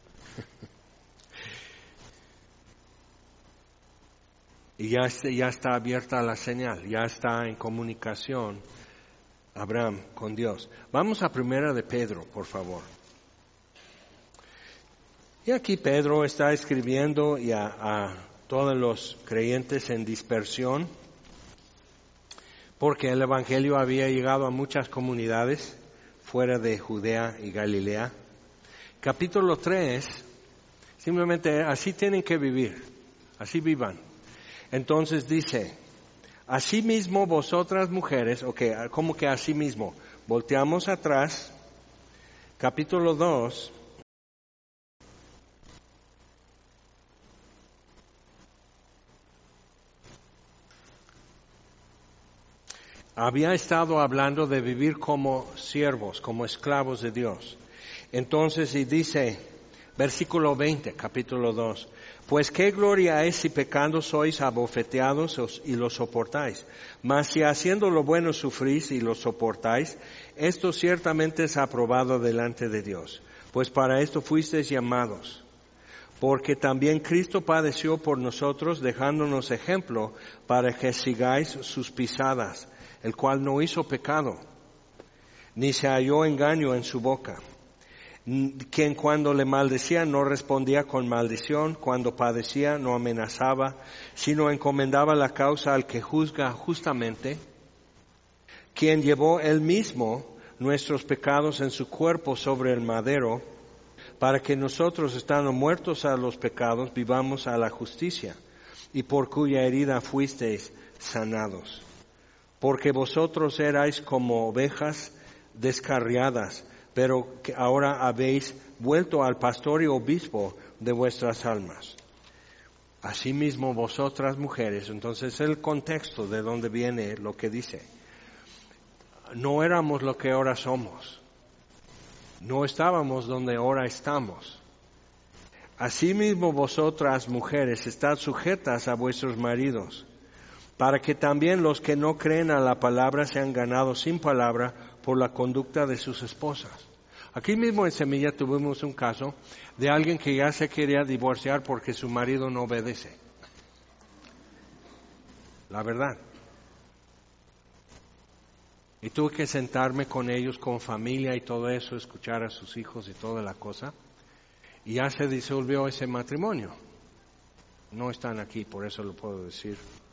Y ya está abierta la señal, ya está en comunicación Abraham con Dios. Vamos a primera de Pedro, por favor. Y aquí Pedro está escribiendo a todos los creyentes en dispersión, porque el Evangelio había llegado a muchas comunidades fuera de Judea y Galilea. Capítulo 3, simplemente así tienen que vivir, así vivan. Entonces dice, asimismo vosotras mujeres, ¿cómo que asimismo? Volteamos atrás, capítulo 2. Había estado hablando de vivir como siervos, como esclavos de Dios. Entonces, y dice, Versículo 20, capítulo 2. Pues qué gloria es si pecando sois abofeteados y lo soportáis. Mas si haciendo lo bueno sufrís y lo soportáis, esto ciertamente es aprobado delante de Dios. Pues para esto fuisteis llamados. Porque también Cristo padeció por nosotros, dejándonos ejemplo para que sigáis sus pisadas, el cual no hizo pecado, ni se halló engaño en su boca. Quien cuando le maldecían no respondía con maldición, cuando padecía no amenazaba, sino encomendaba la causa al que juzga justamente, quien llevó él mismo nuestros pecados en su cuerpo sobre el madero, para que nosotros, estando muertos a los pecados, vivamos a la justicia, y por cuya herida fuisteis sanados. Porque vosotros erais como ovejas descarriadas, pero que ahora habéis vuelto al pastor y obispo de vuestras almas. Asimismo vosotras mujeres, entonces el contexto de donde viene lo que dice. No éramos lo que ahora somos. No estábamos donde ahora estamos. Asimismo vosotras mujeres, estad sujetas a vuestros maridos, para que también los que no creen a la palabra sean ganados sin palabra por la conducta de sus esposas. Aquí mismo en Semilla tuvimos un caso de alguien que ya se quería divorciar porque su marido no obedece. La verdad. Y tuve que sentarme con ellos, con familia y todo eso, escuchar a sus hijos y toda la cosa. Y ya se disolvió ese matrimonio. No están aquí, por eso lo puedo decir.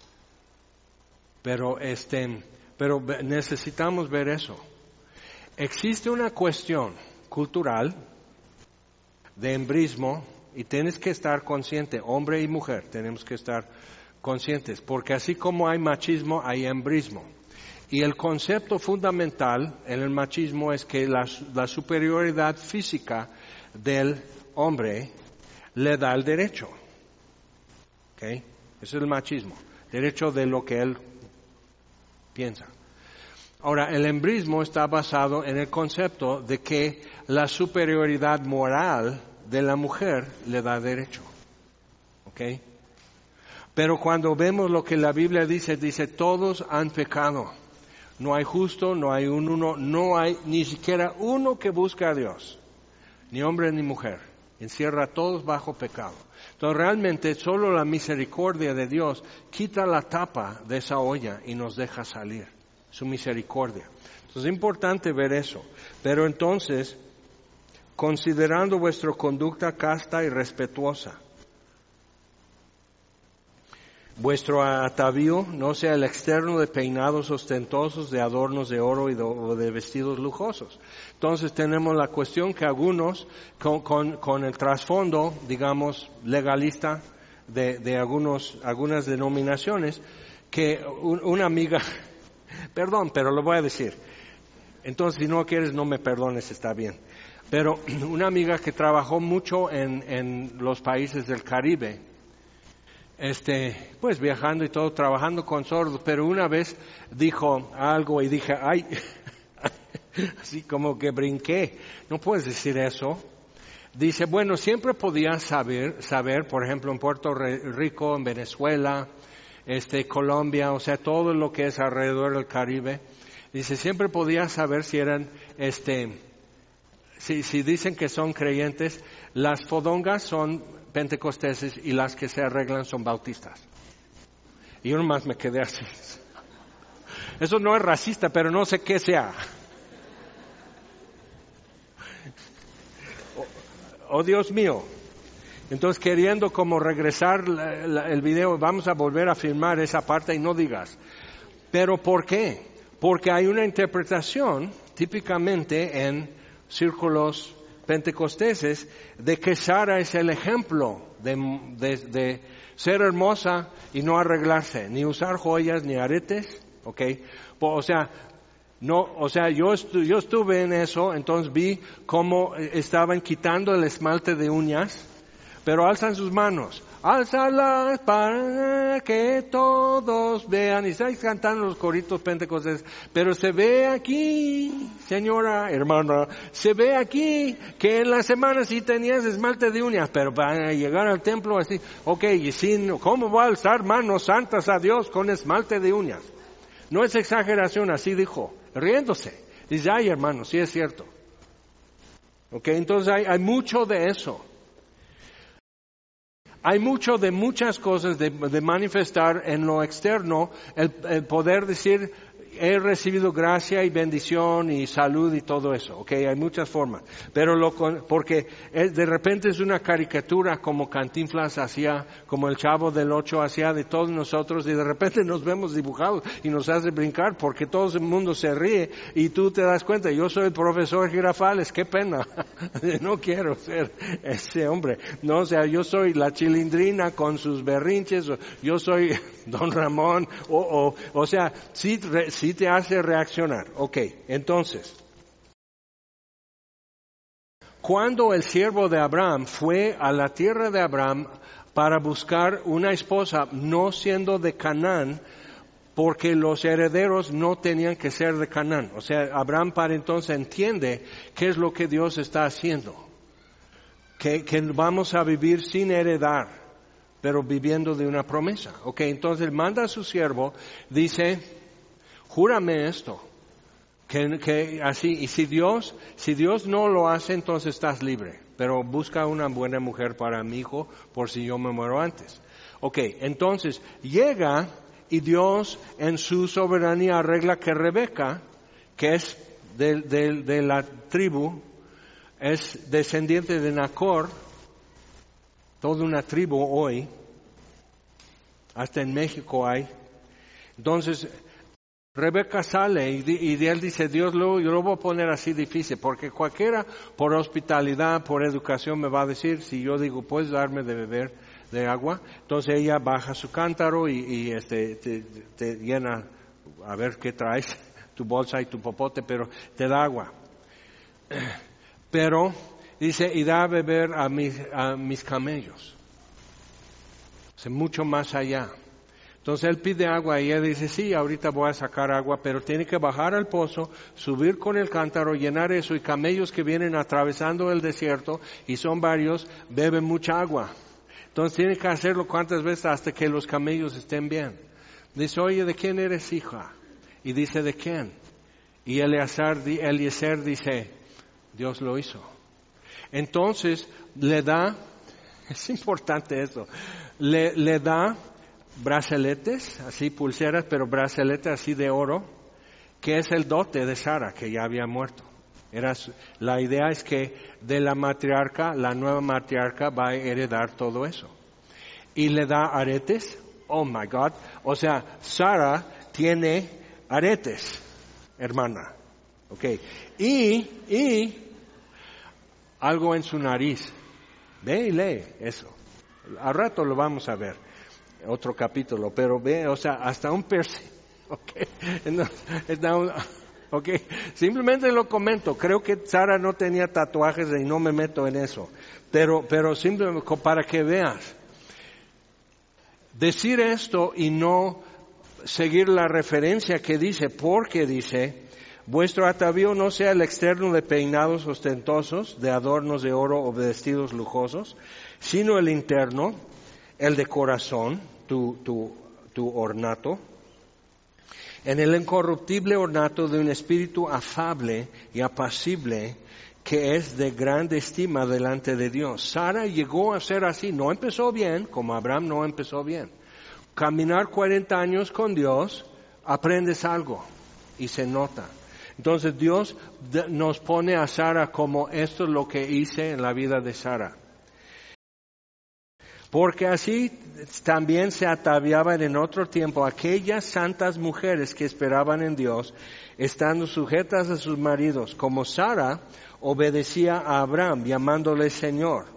Pero necesitamos ver eso. Existe una cuestión cultural de embrismo y tienes que estar consciente, hombre y mujer, tenemos que estar conscientes, porque así como hay machismo, hay embrismo. Y el concepto fundamental en el machismo es que la superioridad física del hombre le da el derecho. ¿Okay? Eso es el machismo, derecho de lo que él piensa. Ahora, el embrismo está basado en el concepto de que la superioridad moral de la mujer le da derecho. ¿Ok? Pero cuando vemos lo que la Biblia dice todos han pecado. No hay justo, no hay uno, no hay ni siquiera uno que busca a Dios. Ni hombre ni mujer. Encierra a todos bajo pecado. Entonces realmente solo la misericordia de Dios quita la tapa de esa olla y nos deja salir. Su misericordia. Entonces es importante ver eso. Pero entonces, considerando vuestra conducta casta y respetuosa, vuestro atavío no sea el externo de peinados ostentosos, de adornos de oro o de vestidos lujosos. Entonces tenemos la cuestión que algunos, con el trasfondo, digamos, legalista de algunas denominaciones, que una amiga... Perdón, pero lo voy a decir. Entonces, si no quieres, no me perdones, está bien. Pero una amiga que trabajó mucho en los países del Caribe, pues viajando y todo, trabajando con sordos, pero una vez dijo algo y dije, ay, así como que brinqué. No puedes decir eso. Dice, bueno, siempre podía saber, por ejemplo, en Puerto Rico, en Venezuela, Colombia, o sea, todo lo que es alrededor del Caribe. Dice, siempre podía saber si eran, si dicen que son creyentes, las fodongas son pentecosteses y las que se arreglan son bautistas. Y yo nomás me quedé así. Eso no es racista, pero no sé qué sea. Oh Dios mío. Entonces, queriendo como regresar el video, vamos a volver a filmar esa parte y no digas. ¿Pero por qué? Porque hay una interpretación, típicamente en círculos pentecosteses, de que Sara es el ejemplo de ser hermosa y no arreglarse, ni usar joyas ni aretes, ¿ok? O sea, yo estuve en eso, entonces vi cómo estaban quitando el esmalte de uñas, pero alzan sus manos. Álzalas para que todos vean. Y estáis cantando los coritos pentecostales. Pero se ve aquí, señora, hermana, se ve aquí que en la semana sí tenías esmalte de uñas, pero para llegar al templo así, ok, y si, ¿cómo va a alzar manos santas a Dios con esmalte de uñas? No es exageración, así dijo, riéndose. Dice, ay hermano, sí es cierto. Ok, entonces hay mucho de eso. Hay mucho de muchas cosas de manifestar en lo externo el poder decir, he recibido gracia y bendición y salud y todo eso, ¿ok? Hay muchas formas. Pero porque de repente es una caricatura como Cantinflas hacía, como el Chavo del Ocho hacía de todos nosotros y de repente nos vemos dibujados y nos hace brincar porque todo el mundo se ríe y tú te das cuenta, yo soy el profesor Girafales, qué pena, no quiero ser ese hombre. No, o sea, yo soy la Chilindrina con sus berrinches, yo soy Don Ramón, o sea, sí te hace reaccionar. Ok, entonces, cuando el siervo de Abraham fue a la tierra de Abraham para buscar una esposa, no siendo de Canaán, porque los herederos no tenían que ser de Canaán. O sea, Abraham para entonces entiende qué es lo que Dios está haciendo. Que vamos a vivir sin heredar, pero viviendo de una promesa. Ok, entonces manda a su siervo, dice, júrame esto, que así, y si Dios no lo hace, entonces estás libre, pero busca una buena mujer para mi hijo, por si yo me muero antes. Ok, entonces llega y Dios en su soberanía arregla que Rebeca, que es de la tribu, es descendiente de Nacor, toda una tribu hoy, hasta en México hay. Entonces, Rebeca sale y él dice, Dios, yo lo voy a poner así difícil, porque cualquiera por hospitalidad, por educación me va a decir, si yo digo, ¿puedes darme de beber de agua? Entonces ella baja su cántaro y te llena, a ver qué traes, tu bolsa y tu popote, pero te da agua. Pero dice, y da a beber a mis camellos. Es mucho más allá. Entonces él pide agua y ella dice, sí, ahorita voy a sacar agua, pero tiene que bajar al pozo, subir con el cántaro, llenar eso, y camellos que vienen atravesando el desierto, y son varios, beben mucha agua. Entonces tiene que hacerlo cuantas veces hasta que los camellos estén bien. Dice, oye, ¿de quién eres hija? Y dice, ¿de quién? Y Eliezer dice, Dios lo hizo. Entonces le da, es importante eso, le da brazaletes, así pulseras, pero brazaletes así de oro, que es el dote de Sara, que ya había muerto. La idea es que de la matriarca, la nueva matriarca va a heredar todo eso. Y le da aretes, oh my God, o sea, Sara tiene aretes, hermana, ok, y algo en su nariz. Ve y lee eso. Al rato lo vamos a ver. Otro capítulo, pero ve, o sea, hasta un piercing. Okay. Simplemente lo comento. Creo que Sara no tenía tatuajes y no me meto en eso. Pero simplemente para que veas. Decir esto y no seguir la referencia que dice, porque dice, vuestro atavío no sea el externo de peinados ostentosos, de adornos de oro o de vestidos lujosos, sino el interno, el de corazón, tu ornato, en el incorruptible ornato de un espíritu afable y apacible, que es de grande estima delante de Dios. Sara llegó a ser así, no empezó bien, como Abraham no empezó bien. Caminar 40 años con Dios, aprendes algo y se nota. Entonces Dios nos pone a Sara como esto es lo que hice en la vida de Sara. Porque así también se ataviaban en otro tiempo aquellas santas mujeres que esperaban en Dios, estando sujetas a sus maridos, como Sara obedecía a Abraham, llamándole Señor.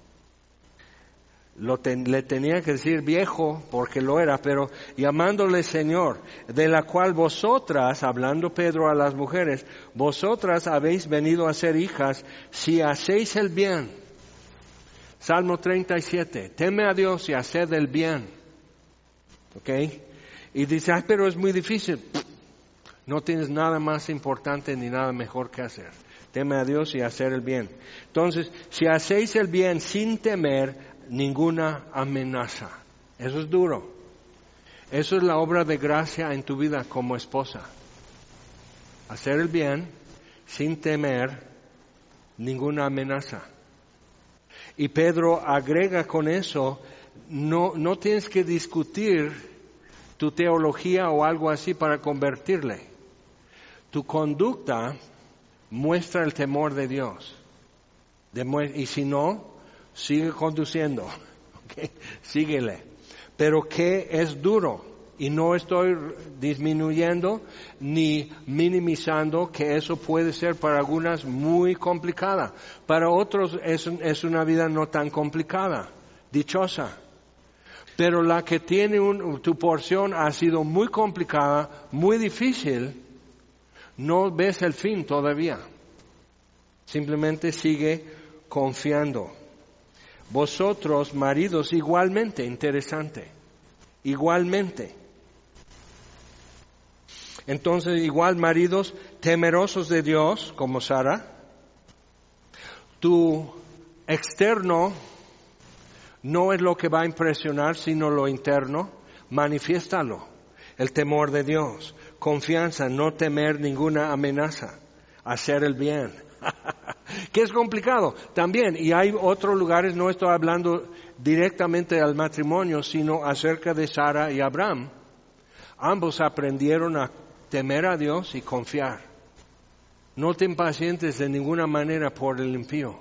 Le tenía que decir viejo, porque lo era, pero llamándole Señor, de la cual vosotras, hablando Pedro a las mujeres, vosotras habéis venido a ser hijas si hacéis el bien. Salmo 37, teme a Dios y haced el bien. ¿Ok? Y dice, pero es muy difícil. No tienes nada más importante ni nada mejor que hacer. Teme a Dios y hacer el bien. Entonces, si hacéis el bien sin temer ninguna amenaza. Eso es duro. Eso es la obra de gracia en tu vida como esposa. Hacer el bien sin temer ninguna amenaza. Y Pedro agrega con eso, no tienes que discutir tu teología o algo así para convertirle. Tu conducta muestra el temor de Dios. Y si no, sigue conduciendo. ¿Okay? Síguele. Pero que es duro. Y no estoy disminuyendo ni minimizando que eso puede ser para algunas muy complicada. Para otros es una vida no tan complicada, dichosa. Pero la que tiene tu porción ha sido muy complicada, muy difícil, no ves el fin todavía. Simplemente sigue confiando. Vosotros, maridos, igualmente, interesante, igualmente. Entonces, igual maridos, temerosos de Dios, como Sara, tu externo no es lo que va a impresionar, sino lo interno, manifiéstalo, el temor de Dios, confianza, no temer ninguna amenaza, hacer el bien. Que es complicado también, y hay otros lugares, no estoy hablando directamente del matrimonio, sino acerca de Sara y Abraham. Ambos aprendieron a temer a Dios y confiar. No te impacientes de ninguna manera por el impío.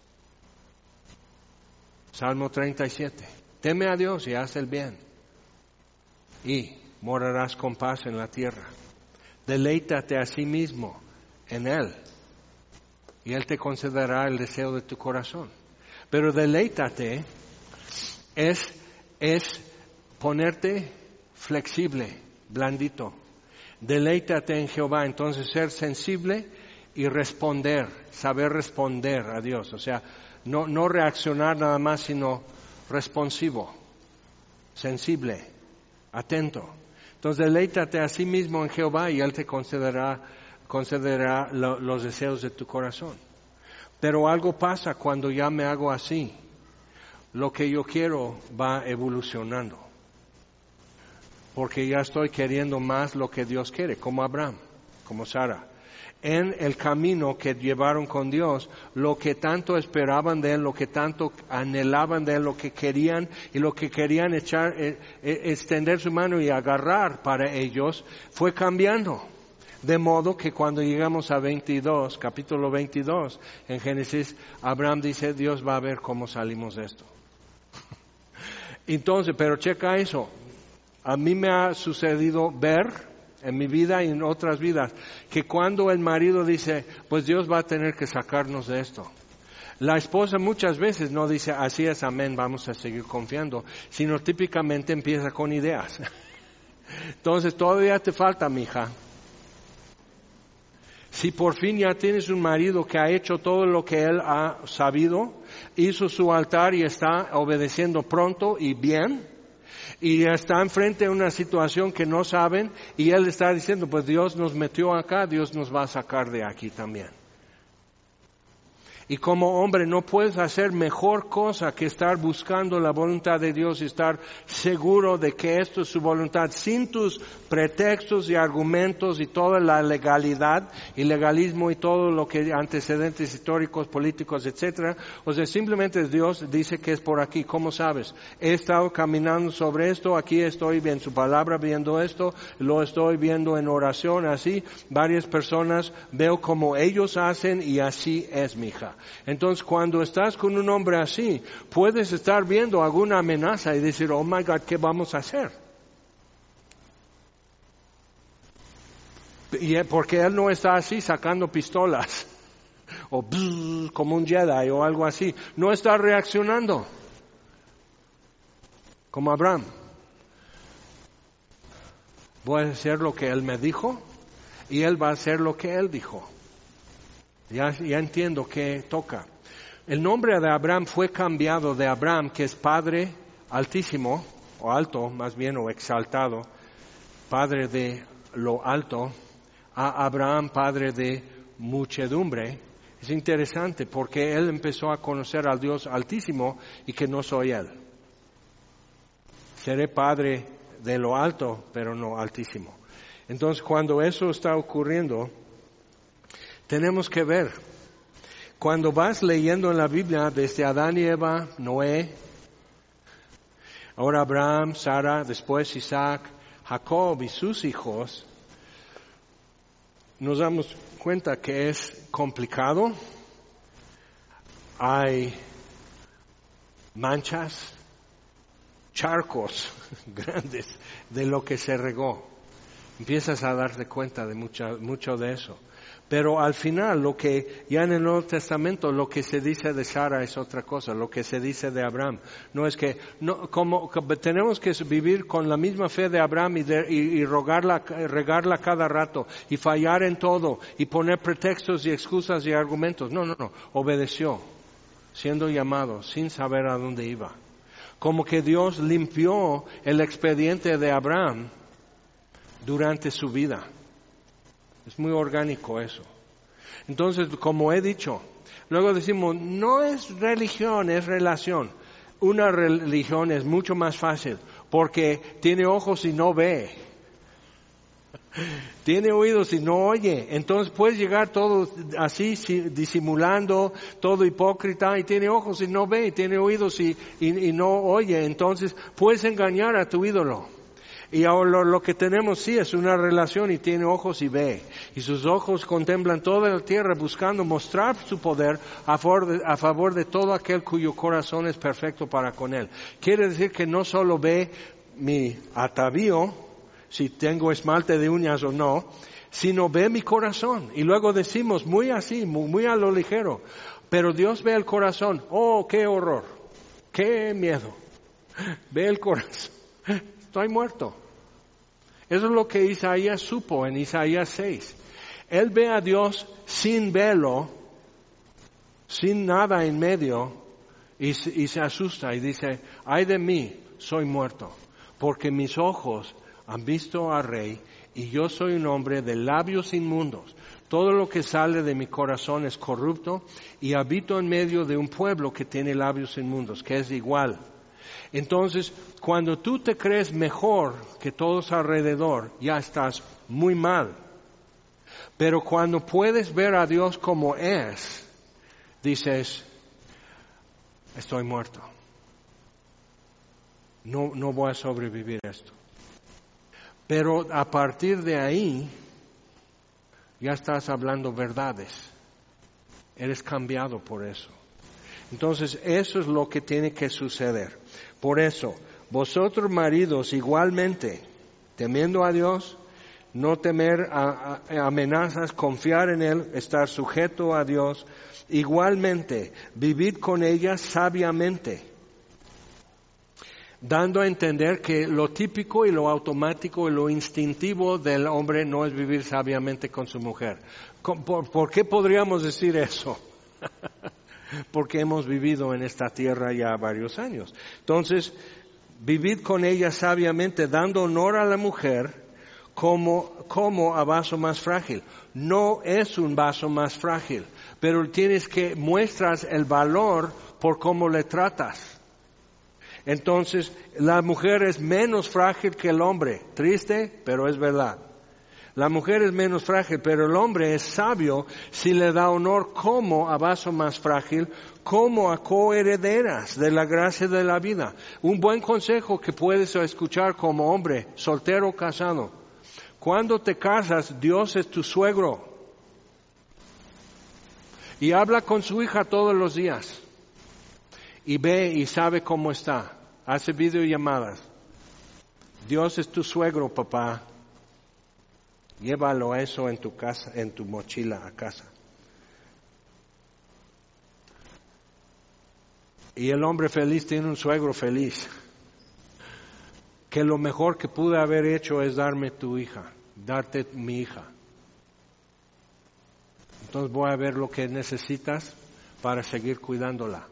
Salmo 37. Teme a Dios y haz el bien, y morarás con paz en la tierra. Deleítate a sí mismo en Él, y Él te concederá el deseo de tu corazón. Pero deleítate es ponerte flexible, blandito. Deleítate en Jehová, entonces ser sensible y responder, saber responder a Dios. O sea, no reaccionar nada más, sino responsivo, sensible, atento. Entonces deleítate a sí mismo en Jehová y Él te concederá los deseos de tu corazón. Pero algo pasa cuando ya me hago así. Lo que yo quiero va evolucionando. Porque ya estoy queriendo más lo que Dios quiere, como Abraham, como Sara. En el camino que llevaron con Dios, lo que tanto esperaban de Él, lo que tanto anhelaban de Él, lo que querían y lo que querían extender su mano y agarrar para ellos, fue cambiando. De modo que cuando llegamos a capítulo 22, en Génesis, Abraham dice, Dios va a ver cómo salimos de esto. Entonces, pero checa eso. A mí me ha sucedido ver en mi vida y en otras vidas que cuando el marido dice, pues Dios va a tener que sacarnos de esto. La esposa muchas veces no dice, así es, amén, vamos a seguir confiando, sino típicamente empieza con ideas. Entonces, todavía te falta, mija. Si por fin ya tienes un marido que ha hecho todo lo que él ha sabido, hizo su altar y está obedeciendo pronto y bien, y está enfrente de una situación que no saben, y él está diciendo, pues Dios nos metió acá, Dios nos va a sacar de aquí también. Y como hombre no puedes hacer mejor cosa que estar buscando la voluntad de Dios y estar seguro de que esto es su voluntad, sin tus pretextos y argumentos y toda la legalidad y legalismo y todo lo que antecedentes históricos, políticos, etcétera. O sea, simplemente Dios dice que es por aquí. ¿Cómo sabes? He estado caminando sobre esto, aquí estoy en su palabra viendo esto, lo estoy viendo en oración, así. Varias personas veo como ellos hacen y así es, mija. Entonces, cuando estás con un hombre así, puedes estar viendo alguna amenaza y decir, oh my God, ¿qué vamos a hacer? Y porque él no está así sacando pistolas, o como un Jedi o algo así. No está reaccionando, como Abraham. Voy a hacer lo que él me dijo, y él va a hacer lo que él dijo. Ya entiendo que toca. El nombre de Abraham fue cambiado de Abraham, que es Padre Altísimo, o alto más bien, o exaltado, Padre de lo alto, a Abraham, Padre de muchedumbre. Es interesante porque él empezó a conocer al Dios Altísimo y que no soy él. Seré Padre de lo alto, pero no Altísimo. Entonces, cuando eso está ocurriendo, tenemos que ver. Cuando vas leyendo en la Biblia, desde Adán y Eva, Noé, ahora Abraham, Sara, después Isaac, Jacob y sus hijos, nos damos cuenta que es complicado. Hay manchas, charcos grandes de lo que se regó. Empiezas a darte cuenta de mucho de eso. Pero al final, lo que ya en el Nuevo Testamento, lo que se dice de Sara es otra cosa, lo que se dice de Abraham. No es que, tenemos que vivir con la misma fe de Abraham y regarla cada rato, y fallar en todo, y poner pretextos y excusas y argumentos. No. Obedeció, siendo llamado, sin saber a dónde iba. Como que Dios limpió el expediente de Abraham durante su vida. Es muy orgánico eso. Entonces, como he dicho, luego decimos, no es religión, es relación. Una religión es mucho más fácil, porque tiene ojos y no ve. Tiene oídos y no oye. Entonces puedes llegar todo así, disimulando, todo hipócrita, y tiene ojos y no ve, y tiene oídos y no oye. Entonces puedes engañar a tu ídolo. Y ahora lo que tenemos sí es una relación, y tiene ojos y ve. Y sus ojos contemplan toda la tierra buscando mostrar su poder a favor de todo aquel cuyo corazón es perfecto para con él. Quiere decir que no solo ve mi atavío, si tengo esmalte de uñas o no, sino ve mi corazón. Y luego decimos muy así, muy a lo ligero, pero Dios ve el corazón. ¡Oh, qué horror! ¡Qué miedo! Ve el corazón. Estoy muerto. Eso es lo que Isaías supo en Isaías 6. Él ve a Dios sin velo, sin nada en medio, y se asusta y dice, ay de mí, soy muerto, porque mis ojos han visto al Rey, y yo soy un hombre de labios inmundos. Todo lo que sale de mi corazón es corrupto, y habito en medio de un pueblo que tiene labios inmundos, que es igual. Entonces, cuando tú te crees mejor que todos alrededor, ya estás muy mal. Pero cuando puedes ver a Dios como es, dices, estoy muerto. No voy a sobrevivir esto. Pero a partir de ahí, ya estás hablando verdades. Eres cambiado por eso. Entonces, eso es lo que tiene que suceder. Por eso, vosotros maridos igualmente, temiendo a Dios, no temer amenazas, confiar en Él, estar sujeto a Dios, igualmente, vivid con ellas sabiamente, dando a entender que lo típico y lo automático y lo instintivo del hombre no es vivir sabiamente con su mujer. ¿Por qué podríamos decir eso? Porque hemos vivido en esta tierra ya varios años. Entonces, vivid con ella sabiamente, dando honor a la mujer como a vaso más frágil. No es un vaso más frágil, pero muestras el valor por cómo le tratas. Entonces, la mujer es menos frágil que el hombre. Triste, pero es verdad. La mujer es menos frágil, pero el hombre es sabio si le da honor como a vaso más frágil, como a coherederas de la gracia de la vida. Un buen consejo que puedes escuchar como hombre, soltero o casado. Cuando te casas, Dios es tu suegro. Y habla con su hija todos los días. Y ve y sabe cómo está. Hace videollamadas. Dios es tu suegro, papá. Llévalo eso en tu casa, en tu mochila a casa. Y el hombre feliz tiene un suegro feliz. Que lo mejor que pude haber hecho es darme tu hija, darte mi hija. Entonces voy a ver lo que necesitas para seguir cuidándola.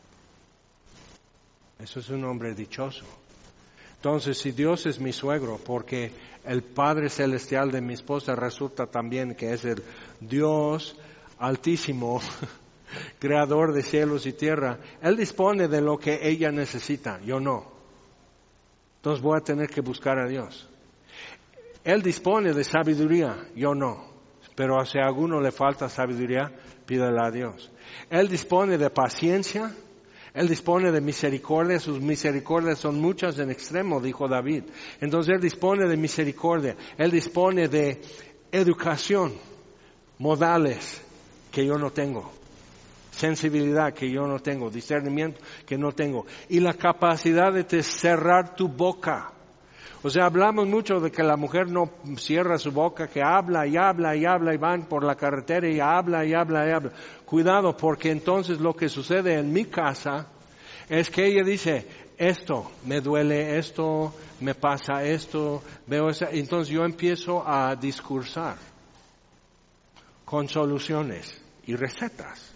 Eso es un hombre dichoso. Entonces, si Dios es mi suegro, porque el Padre Celestial de mi esposa resulta también que es el Dios Altísimo, Creador de cielos y tierra, Él dispone de lo que ella necesita, yo no. Entonces voy a tener que buscar a Dios. Él dispone de sabiduría, yo no. Pero si a alguno le falta sabiduría, pídala a Dios. Él dispone de paciencia, Él dispone de misericordia, sus misericordias son muchas en extremo, dijo David. Entonces Él dispone de misericordia, Él dispone de educación, modales que yo no tengo, sensibilidad que yo no tengo, discernimiento que no tengo, y la capacidad de cerrar tu boca. O sea, hablamos mucho de que la mujer no cierra su boca, que habla y habla y habla y van por la carretera y habla y habla y habla. Cuidado, porque entonces lo que sucede en mi casa es que ella dice, esto me duele, esto me pasa, esto, veo eso. Entonces yo empiezo a discursar con soluciones y recetas.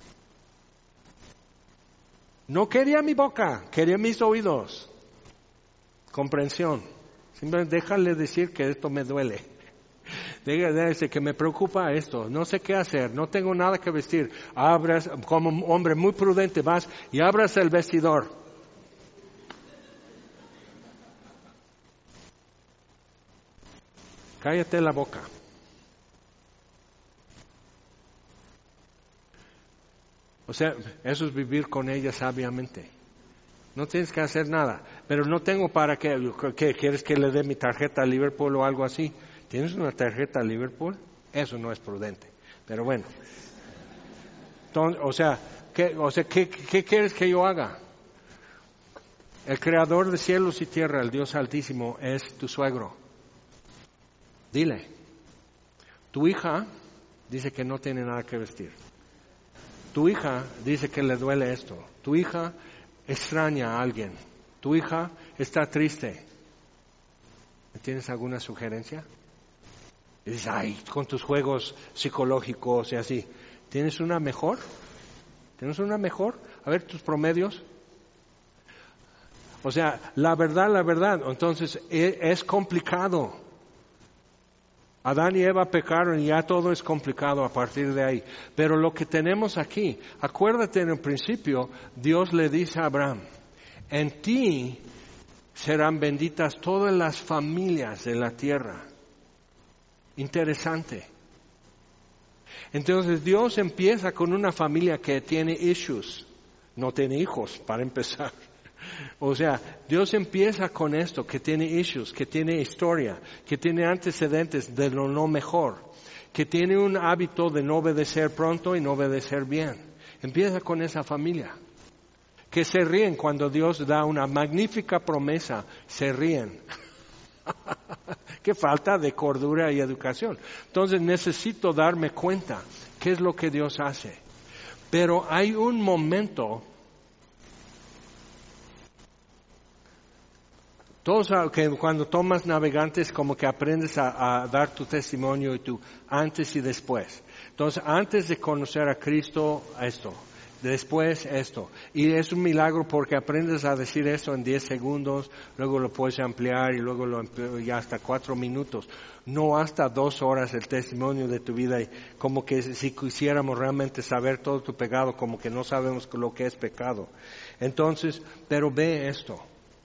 No quería mi boca, quería mis oídos. Comprensión. Simplemente déjale decir que esto me duele. Déjale decir que me preocupa esto. No sé qué hacer. No tengo nada que vestir. Abras, como un hombre muy prudente, vas y abras el vestidor. Cállate la boca. O sea, eso es vivir con ella sabiamente. No tienes que hacer nada, pero no tengo para qué. ¿Qué quieres que le dé mi tarjeta a Liverpool o algo así? ¿Tienes una tarjeta a Liverpool? Eso no es prudente. Pero bueno. Entonces, ¿qué quieres que yo haga? El creador de cielos y tierra, el Dios Altísimo, es tu suegro. Dile, tu hija dice que no tiene nada que vestir. Tu hija dice que le duele esto. Tu hija extraña a alguien. Tu hija está triste. ¿Tienes alguna sugerencia? Y dices, ay, con tus juegos psicológicos y así. ¿Tienes una mejor? ¿Tienes una mejor? A ver, tus promedios. O sea, la verdad. Entonces, es complicado. Adán y Eva pecaron y ya todo es complicado a partir de ahí. Pero lo que tenemos aquí, acuérdate en el principio, Dios le dice a Abraham, en ti serán benditas todas las familias de la tierra. Interesante. Entonces Dios empieza con una familia que tiene issues, no tiene hijos para empezar. O sea, Dios empieza con esto, que tiene issues, que tiene historia, que tiene antecedentes de lo no mejor, que tiene un hábito de no obedecer pronto y no obedecer bien. Empieza con esa familia, que se ríen cuando Dios da una magnífica promesa, se ríen. Qué falta de cordura y educación. Entonces necesito darme cuenta qué es lo que Dios hace. Pero hay un momento. Todos que cuando tomas navegantes como que aprendes a dar tu testimonio y tu antes y después. Entonces, antes de conocer a Cristo, esto. Después esto. Y es un milagro porque aprendes a decir esto en 10 segundos, luego lo puedes ampliar y luego ya hasta 4 minutos. No hasta 2 horas el testimonio de tu vida. Y como que si quisiéramos realmente saber todo tu pecado, como que no sabemos lo que es pecado. Entonces, pero ve esto.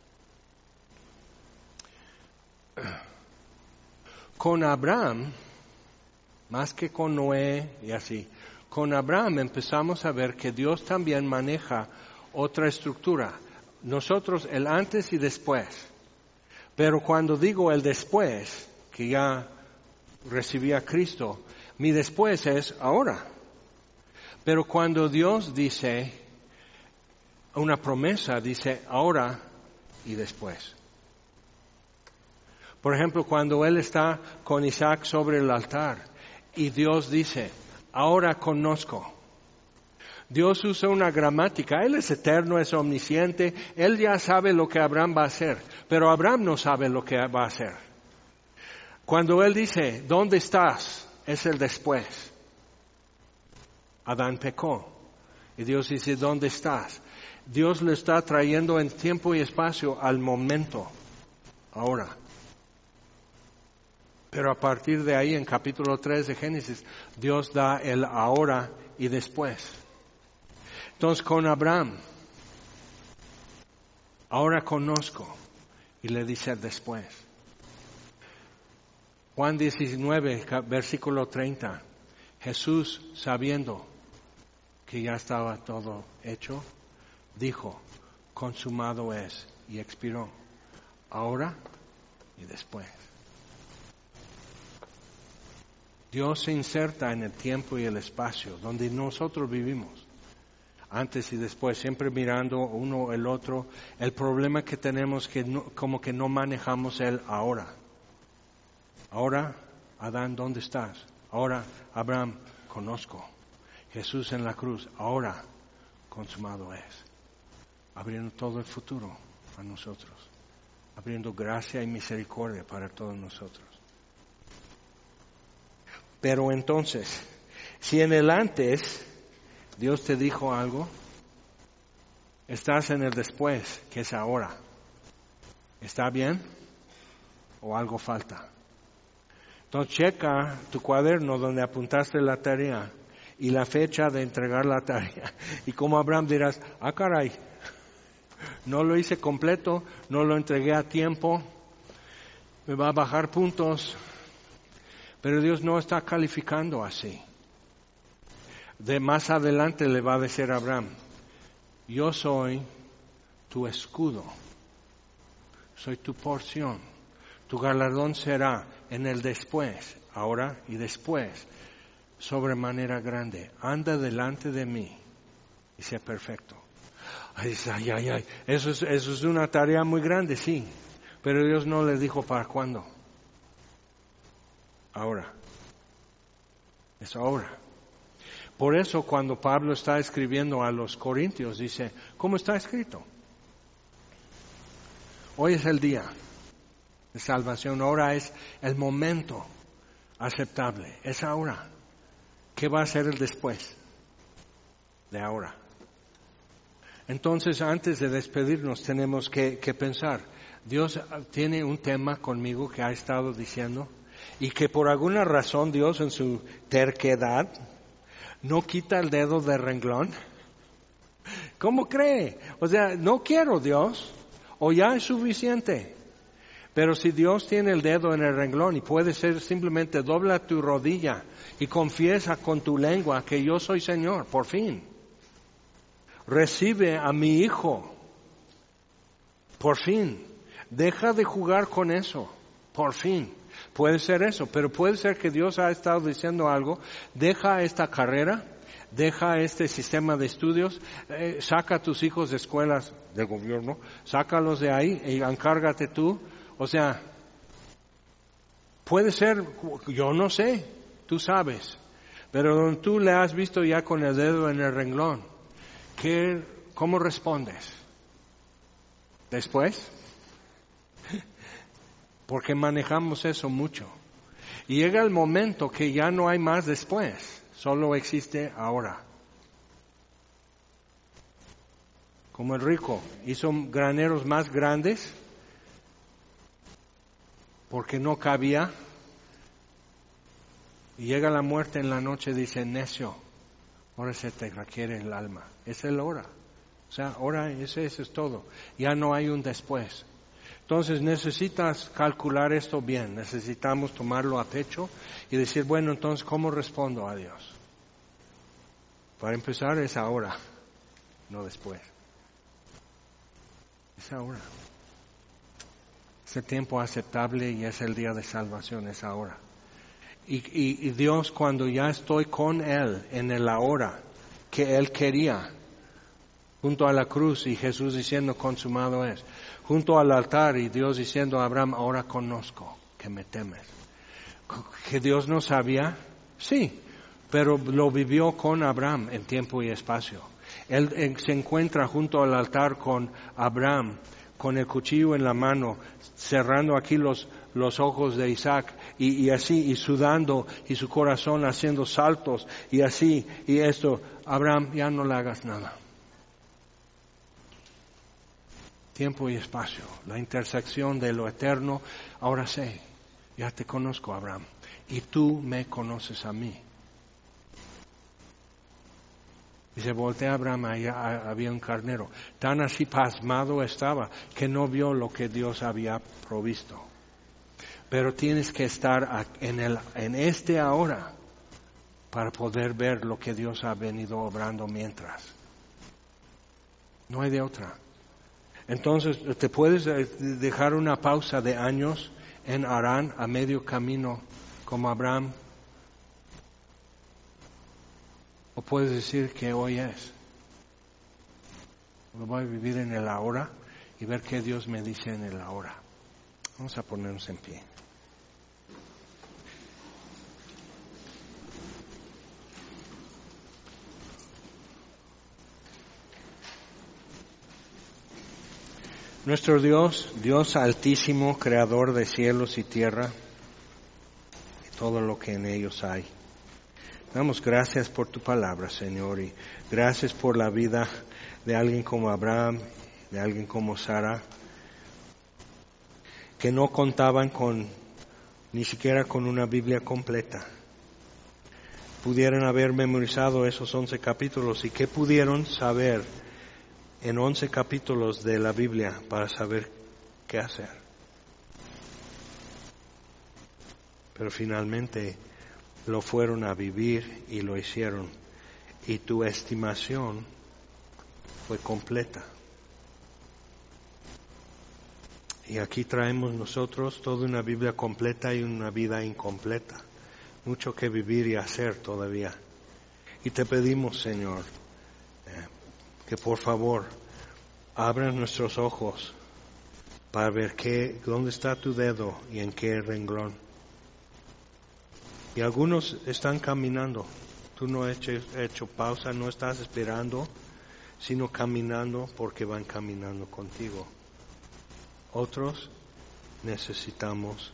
Con Abraham, más que con Noé y así, con Abraham empezamos a ver que Dios también maneja otra estructura. Nosotros el antes y después. Pero cuando digo el después, que ya recibí a Cristo, mi después es ahora. Pero cuando Dios dice una promesa, dice ahora y después. Por ejemplo, cuando él está con Isaac sobre el altar y Dios dice, ahora conozco. Dios usa una gramática, Él es eterno, es omnisciente, Él ya sabe lo que Abraham va a hacer, pero Abraham no sabe lo que va a hacer. Cuando Él dice, ¿dónde estás? Es el después. Adán pecó. Y Dios dice, ¿dónde estás? Dios le está trayendo en tiempo y espacio al momento, ahora. Pero a partir de ahí, en capítulo 3 de Génesis, Dios da el ahora y después. Entonces con Abraham, ahora conozco, y le dice después. Juan 19, versículo 30, Jesús, sabiendo que ya estaba todo hecho, dijo, consumado es, y expiró, ahora y después. Dios se inserta en el tiempo y el espacio donde nosotros vivimos, antes y después, siempre mirando uno el otro. El problema que tenemos que como que no manejamos el ahora. Ahora, Adán, ¿dónde estás? Ahora, Abraham, conozco. Jesús en la cruz, ahora, consumado es. Abriendo todo el futuro a nosotros. Abriendo gracia y misericordia para todos nosotros. Pero entonces, si en el antes Dios te dijo algo, estás en el después, que es ahora. ¿Está bien? ¿O algo falta? Entonces checa tu cuaderno donde apuntaste la tarea y la fecha de entregar la tarea. Y como Abraham dirás, caray, no lo hice completo, no lo entregué a tiempo, me va a bajar puntos. Pero Dios no está calificando así. De más adelante le va a decir a Abraham, yo soy tu escudo, soy tu porción, tu galardón será en el después, ahora y después, sobremanera grande. Anda delante de mí y sé perfecto. Ay, eso es una tarea muy grande, sí, pero Dios no le dijo para cuándo. Ahora, es ahora. Por eso cuando Pablo está escribiendo a los Corintios, dice, ¿cómo está escrito? Hoy es el día de salvación, ahora es el momento aceptable, es ahora. ¿Qué va a ser el después de ahora? Entonces, antes de despedirnos, tenemos que pensar, Dios tiene un tema conmigo que ha estado diciendo, y que por alguna razón Dios en su terquedad no quita el dedo del renglón. ¿Cómo cree? O sea, no quiero Dios, o ya es suficiente. Pero si Dios tiene el dedo en el renglón y puede ser simplemente dobla tu rodilla y confiesa con tu lengua que yo soy Señor, por fin. Recibe a mi hijo, por fin. Deja de jugar con eso, por fin. Puede ser eso, pero puede ser que Dios ha estado diciendo algo, deja esta carrera, deja este sistema de estudios, saca a tus hijos de escuelas del gobierno, sácalos de ahí y encárgate tú. O sea, puede ser, yo no sé, tú sabes, pero donde tú le has visto ya con el dedo en el renglón, ¿cómo respondes? ¿Después? Porque manejamos eso mucho. Y llega el momento que ya no hay más después, solo existe ahora. Como el rico hizo graneros más grandes porque no cabía. Y llega la muerte en la noche y dice, necio, ahora se te requiere el alma. Es el hora. O sea, ahora eso es todo. Ya no hay un después. Entonces necesitas calcular esto bien, necesitamos tomarlo a pecho y decir, bueno, entonces, ¿cómo respondo a Dios? Para empezar es ahora, no después. Es ahora. Es el tiempo aceptable y es el día de salvación, es ahora. Y Dios, cuando ya estoy con Él en el ahora que Él quería, junto a la cruz y Jesús diciendo consumado es, junto al altar y Dios diciendo a Abraham, ahora conozco que me temes. ¿Que Dios no sabía? Sí, pero lo vivió con Abraham en tiempo y espacio. Él se encuentra junto al altar con Abraham con el cuchillo en la mano, cerrando aquí los ojos de Isaac, y así, y sudando, y su corazón haciendo saltos, y así, y esto. Abraham, ya no le hagas nada. Tiempo y espacio, la intersección de lo eterno. Ahora sé, ya te conozco, Abraham, y tú me conoces a mí. Y se voltea Abraham, allá había un carnero. Tan así pasmado estaba que no vio lo que Dios había provisto. Pero tienes que estar en este ahora para poder ver lo que Dios ha venido obrando mientras. No hay de otra. Entonces, te puedes dejar una pausa de años en Harán a medio camino como Abraham. O puedes decir que hoy es. Lo voy a vivir en el ahora y ver qué Dios me dice en el ahora. Vamos a ponernos en pie. Nuestro Dios, Dios altísimo, creador de cielos y tierra, y todo lo que en ellos hay. Damos gracias por tu palabra, Señor, y gracias por la vida de alguien como Abraham, de alguien como Sara, que no contaban ni siquiera con una Biblia completa. Pudieran haber memorizado esos 11 capítulos, y que pudieron saber en 11 capítulos de la Biblia para saber qué hacer. Pero finalmente lo fueron a vivir y lo hicieron. Y tu estimación fue completa. Y aquí traemos nosotros toda una Biblia completa y una vida incompleta. Mucho que vivir y hacer todavía. Y te pedimos, Señor, que por favor abran nuestros ojos para ver dónde está tu dedo y en qué renglón. Y algunos están caminando. Tú no has hecho pausa, no estás esperando, sino caminando porque van caminando contigo. Otros necesitamos.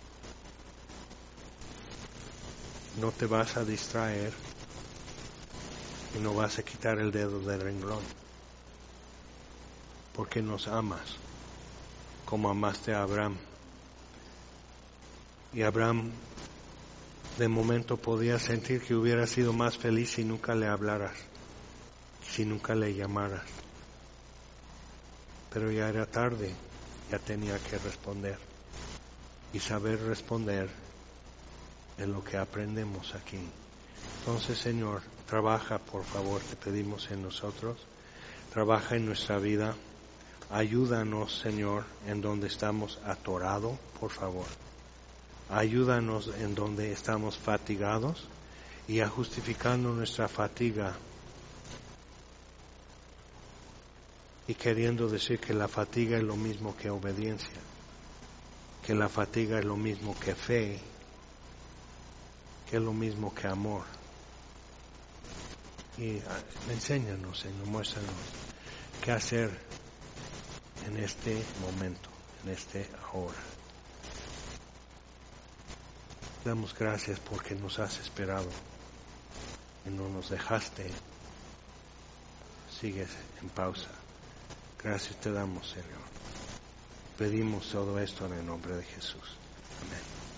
No te vas a distraer y no vas a quitar el dedo del renglón. Porque nos amas como amaste a Abraham. Y Abraham de momento podía sentir que hubiera sido más feliz si nunca le hablaras, si nunca le llamaras. Pero ya era tarde, ya tenía que responder. Y saber responder es lo que aprendemos aquí. Entonces, Señor, trabaja, por favor, te pedimos en nosotros. Trabaja en nuestra vida. Ayúdanos, Señor, en donde estamos atorados, por favor. Ayúdanos en donde estamos fatigados y a justificando nuestra fatiga y queriendo decir que la fatiga es lo mismo que obediencia, que la fatiga es lo mismo que fe, que es lo mismo que amor. Y enséñanos, Señor, muéstranos qué hacer en este momento, en este ahora. Damos gracias porque nos has esperado y no nos dejaste. Sigues en pausa. Gracias te damos, Señor. Pedimos todo esto en el nombre de Jesús. Amén.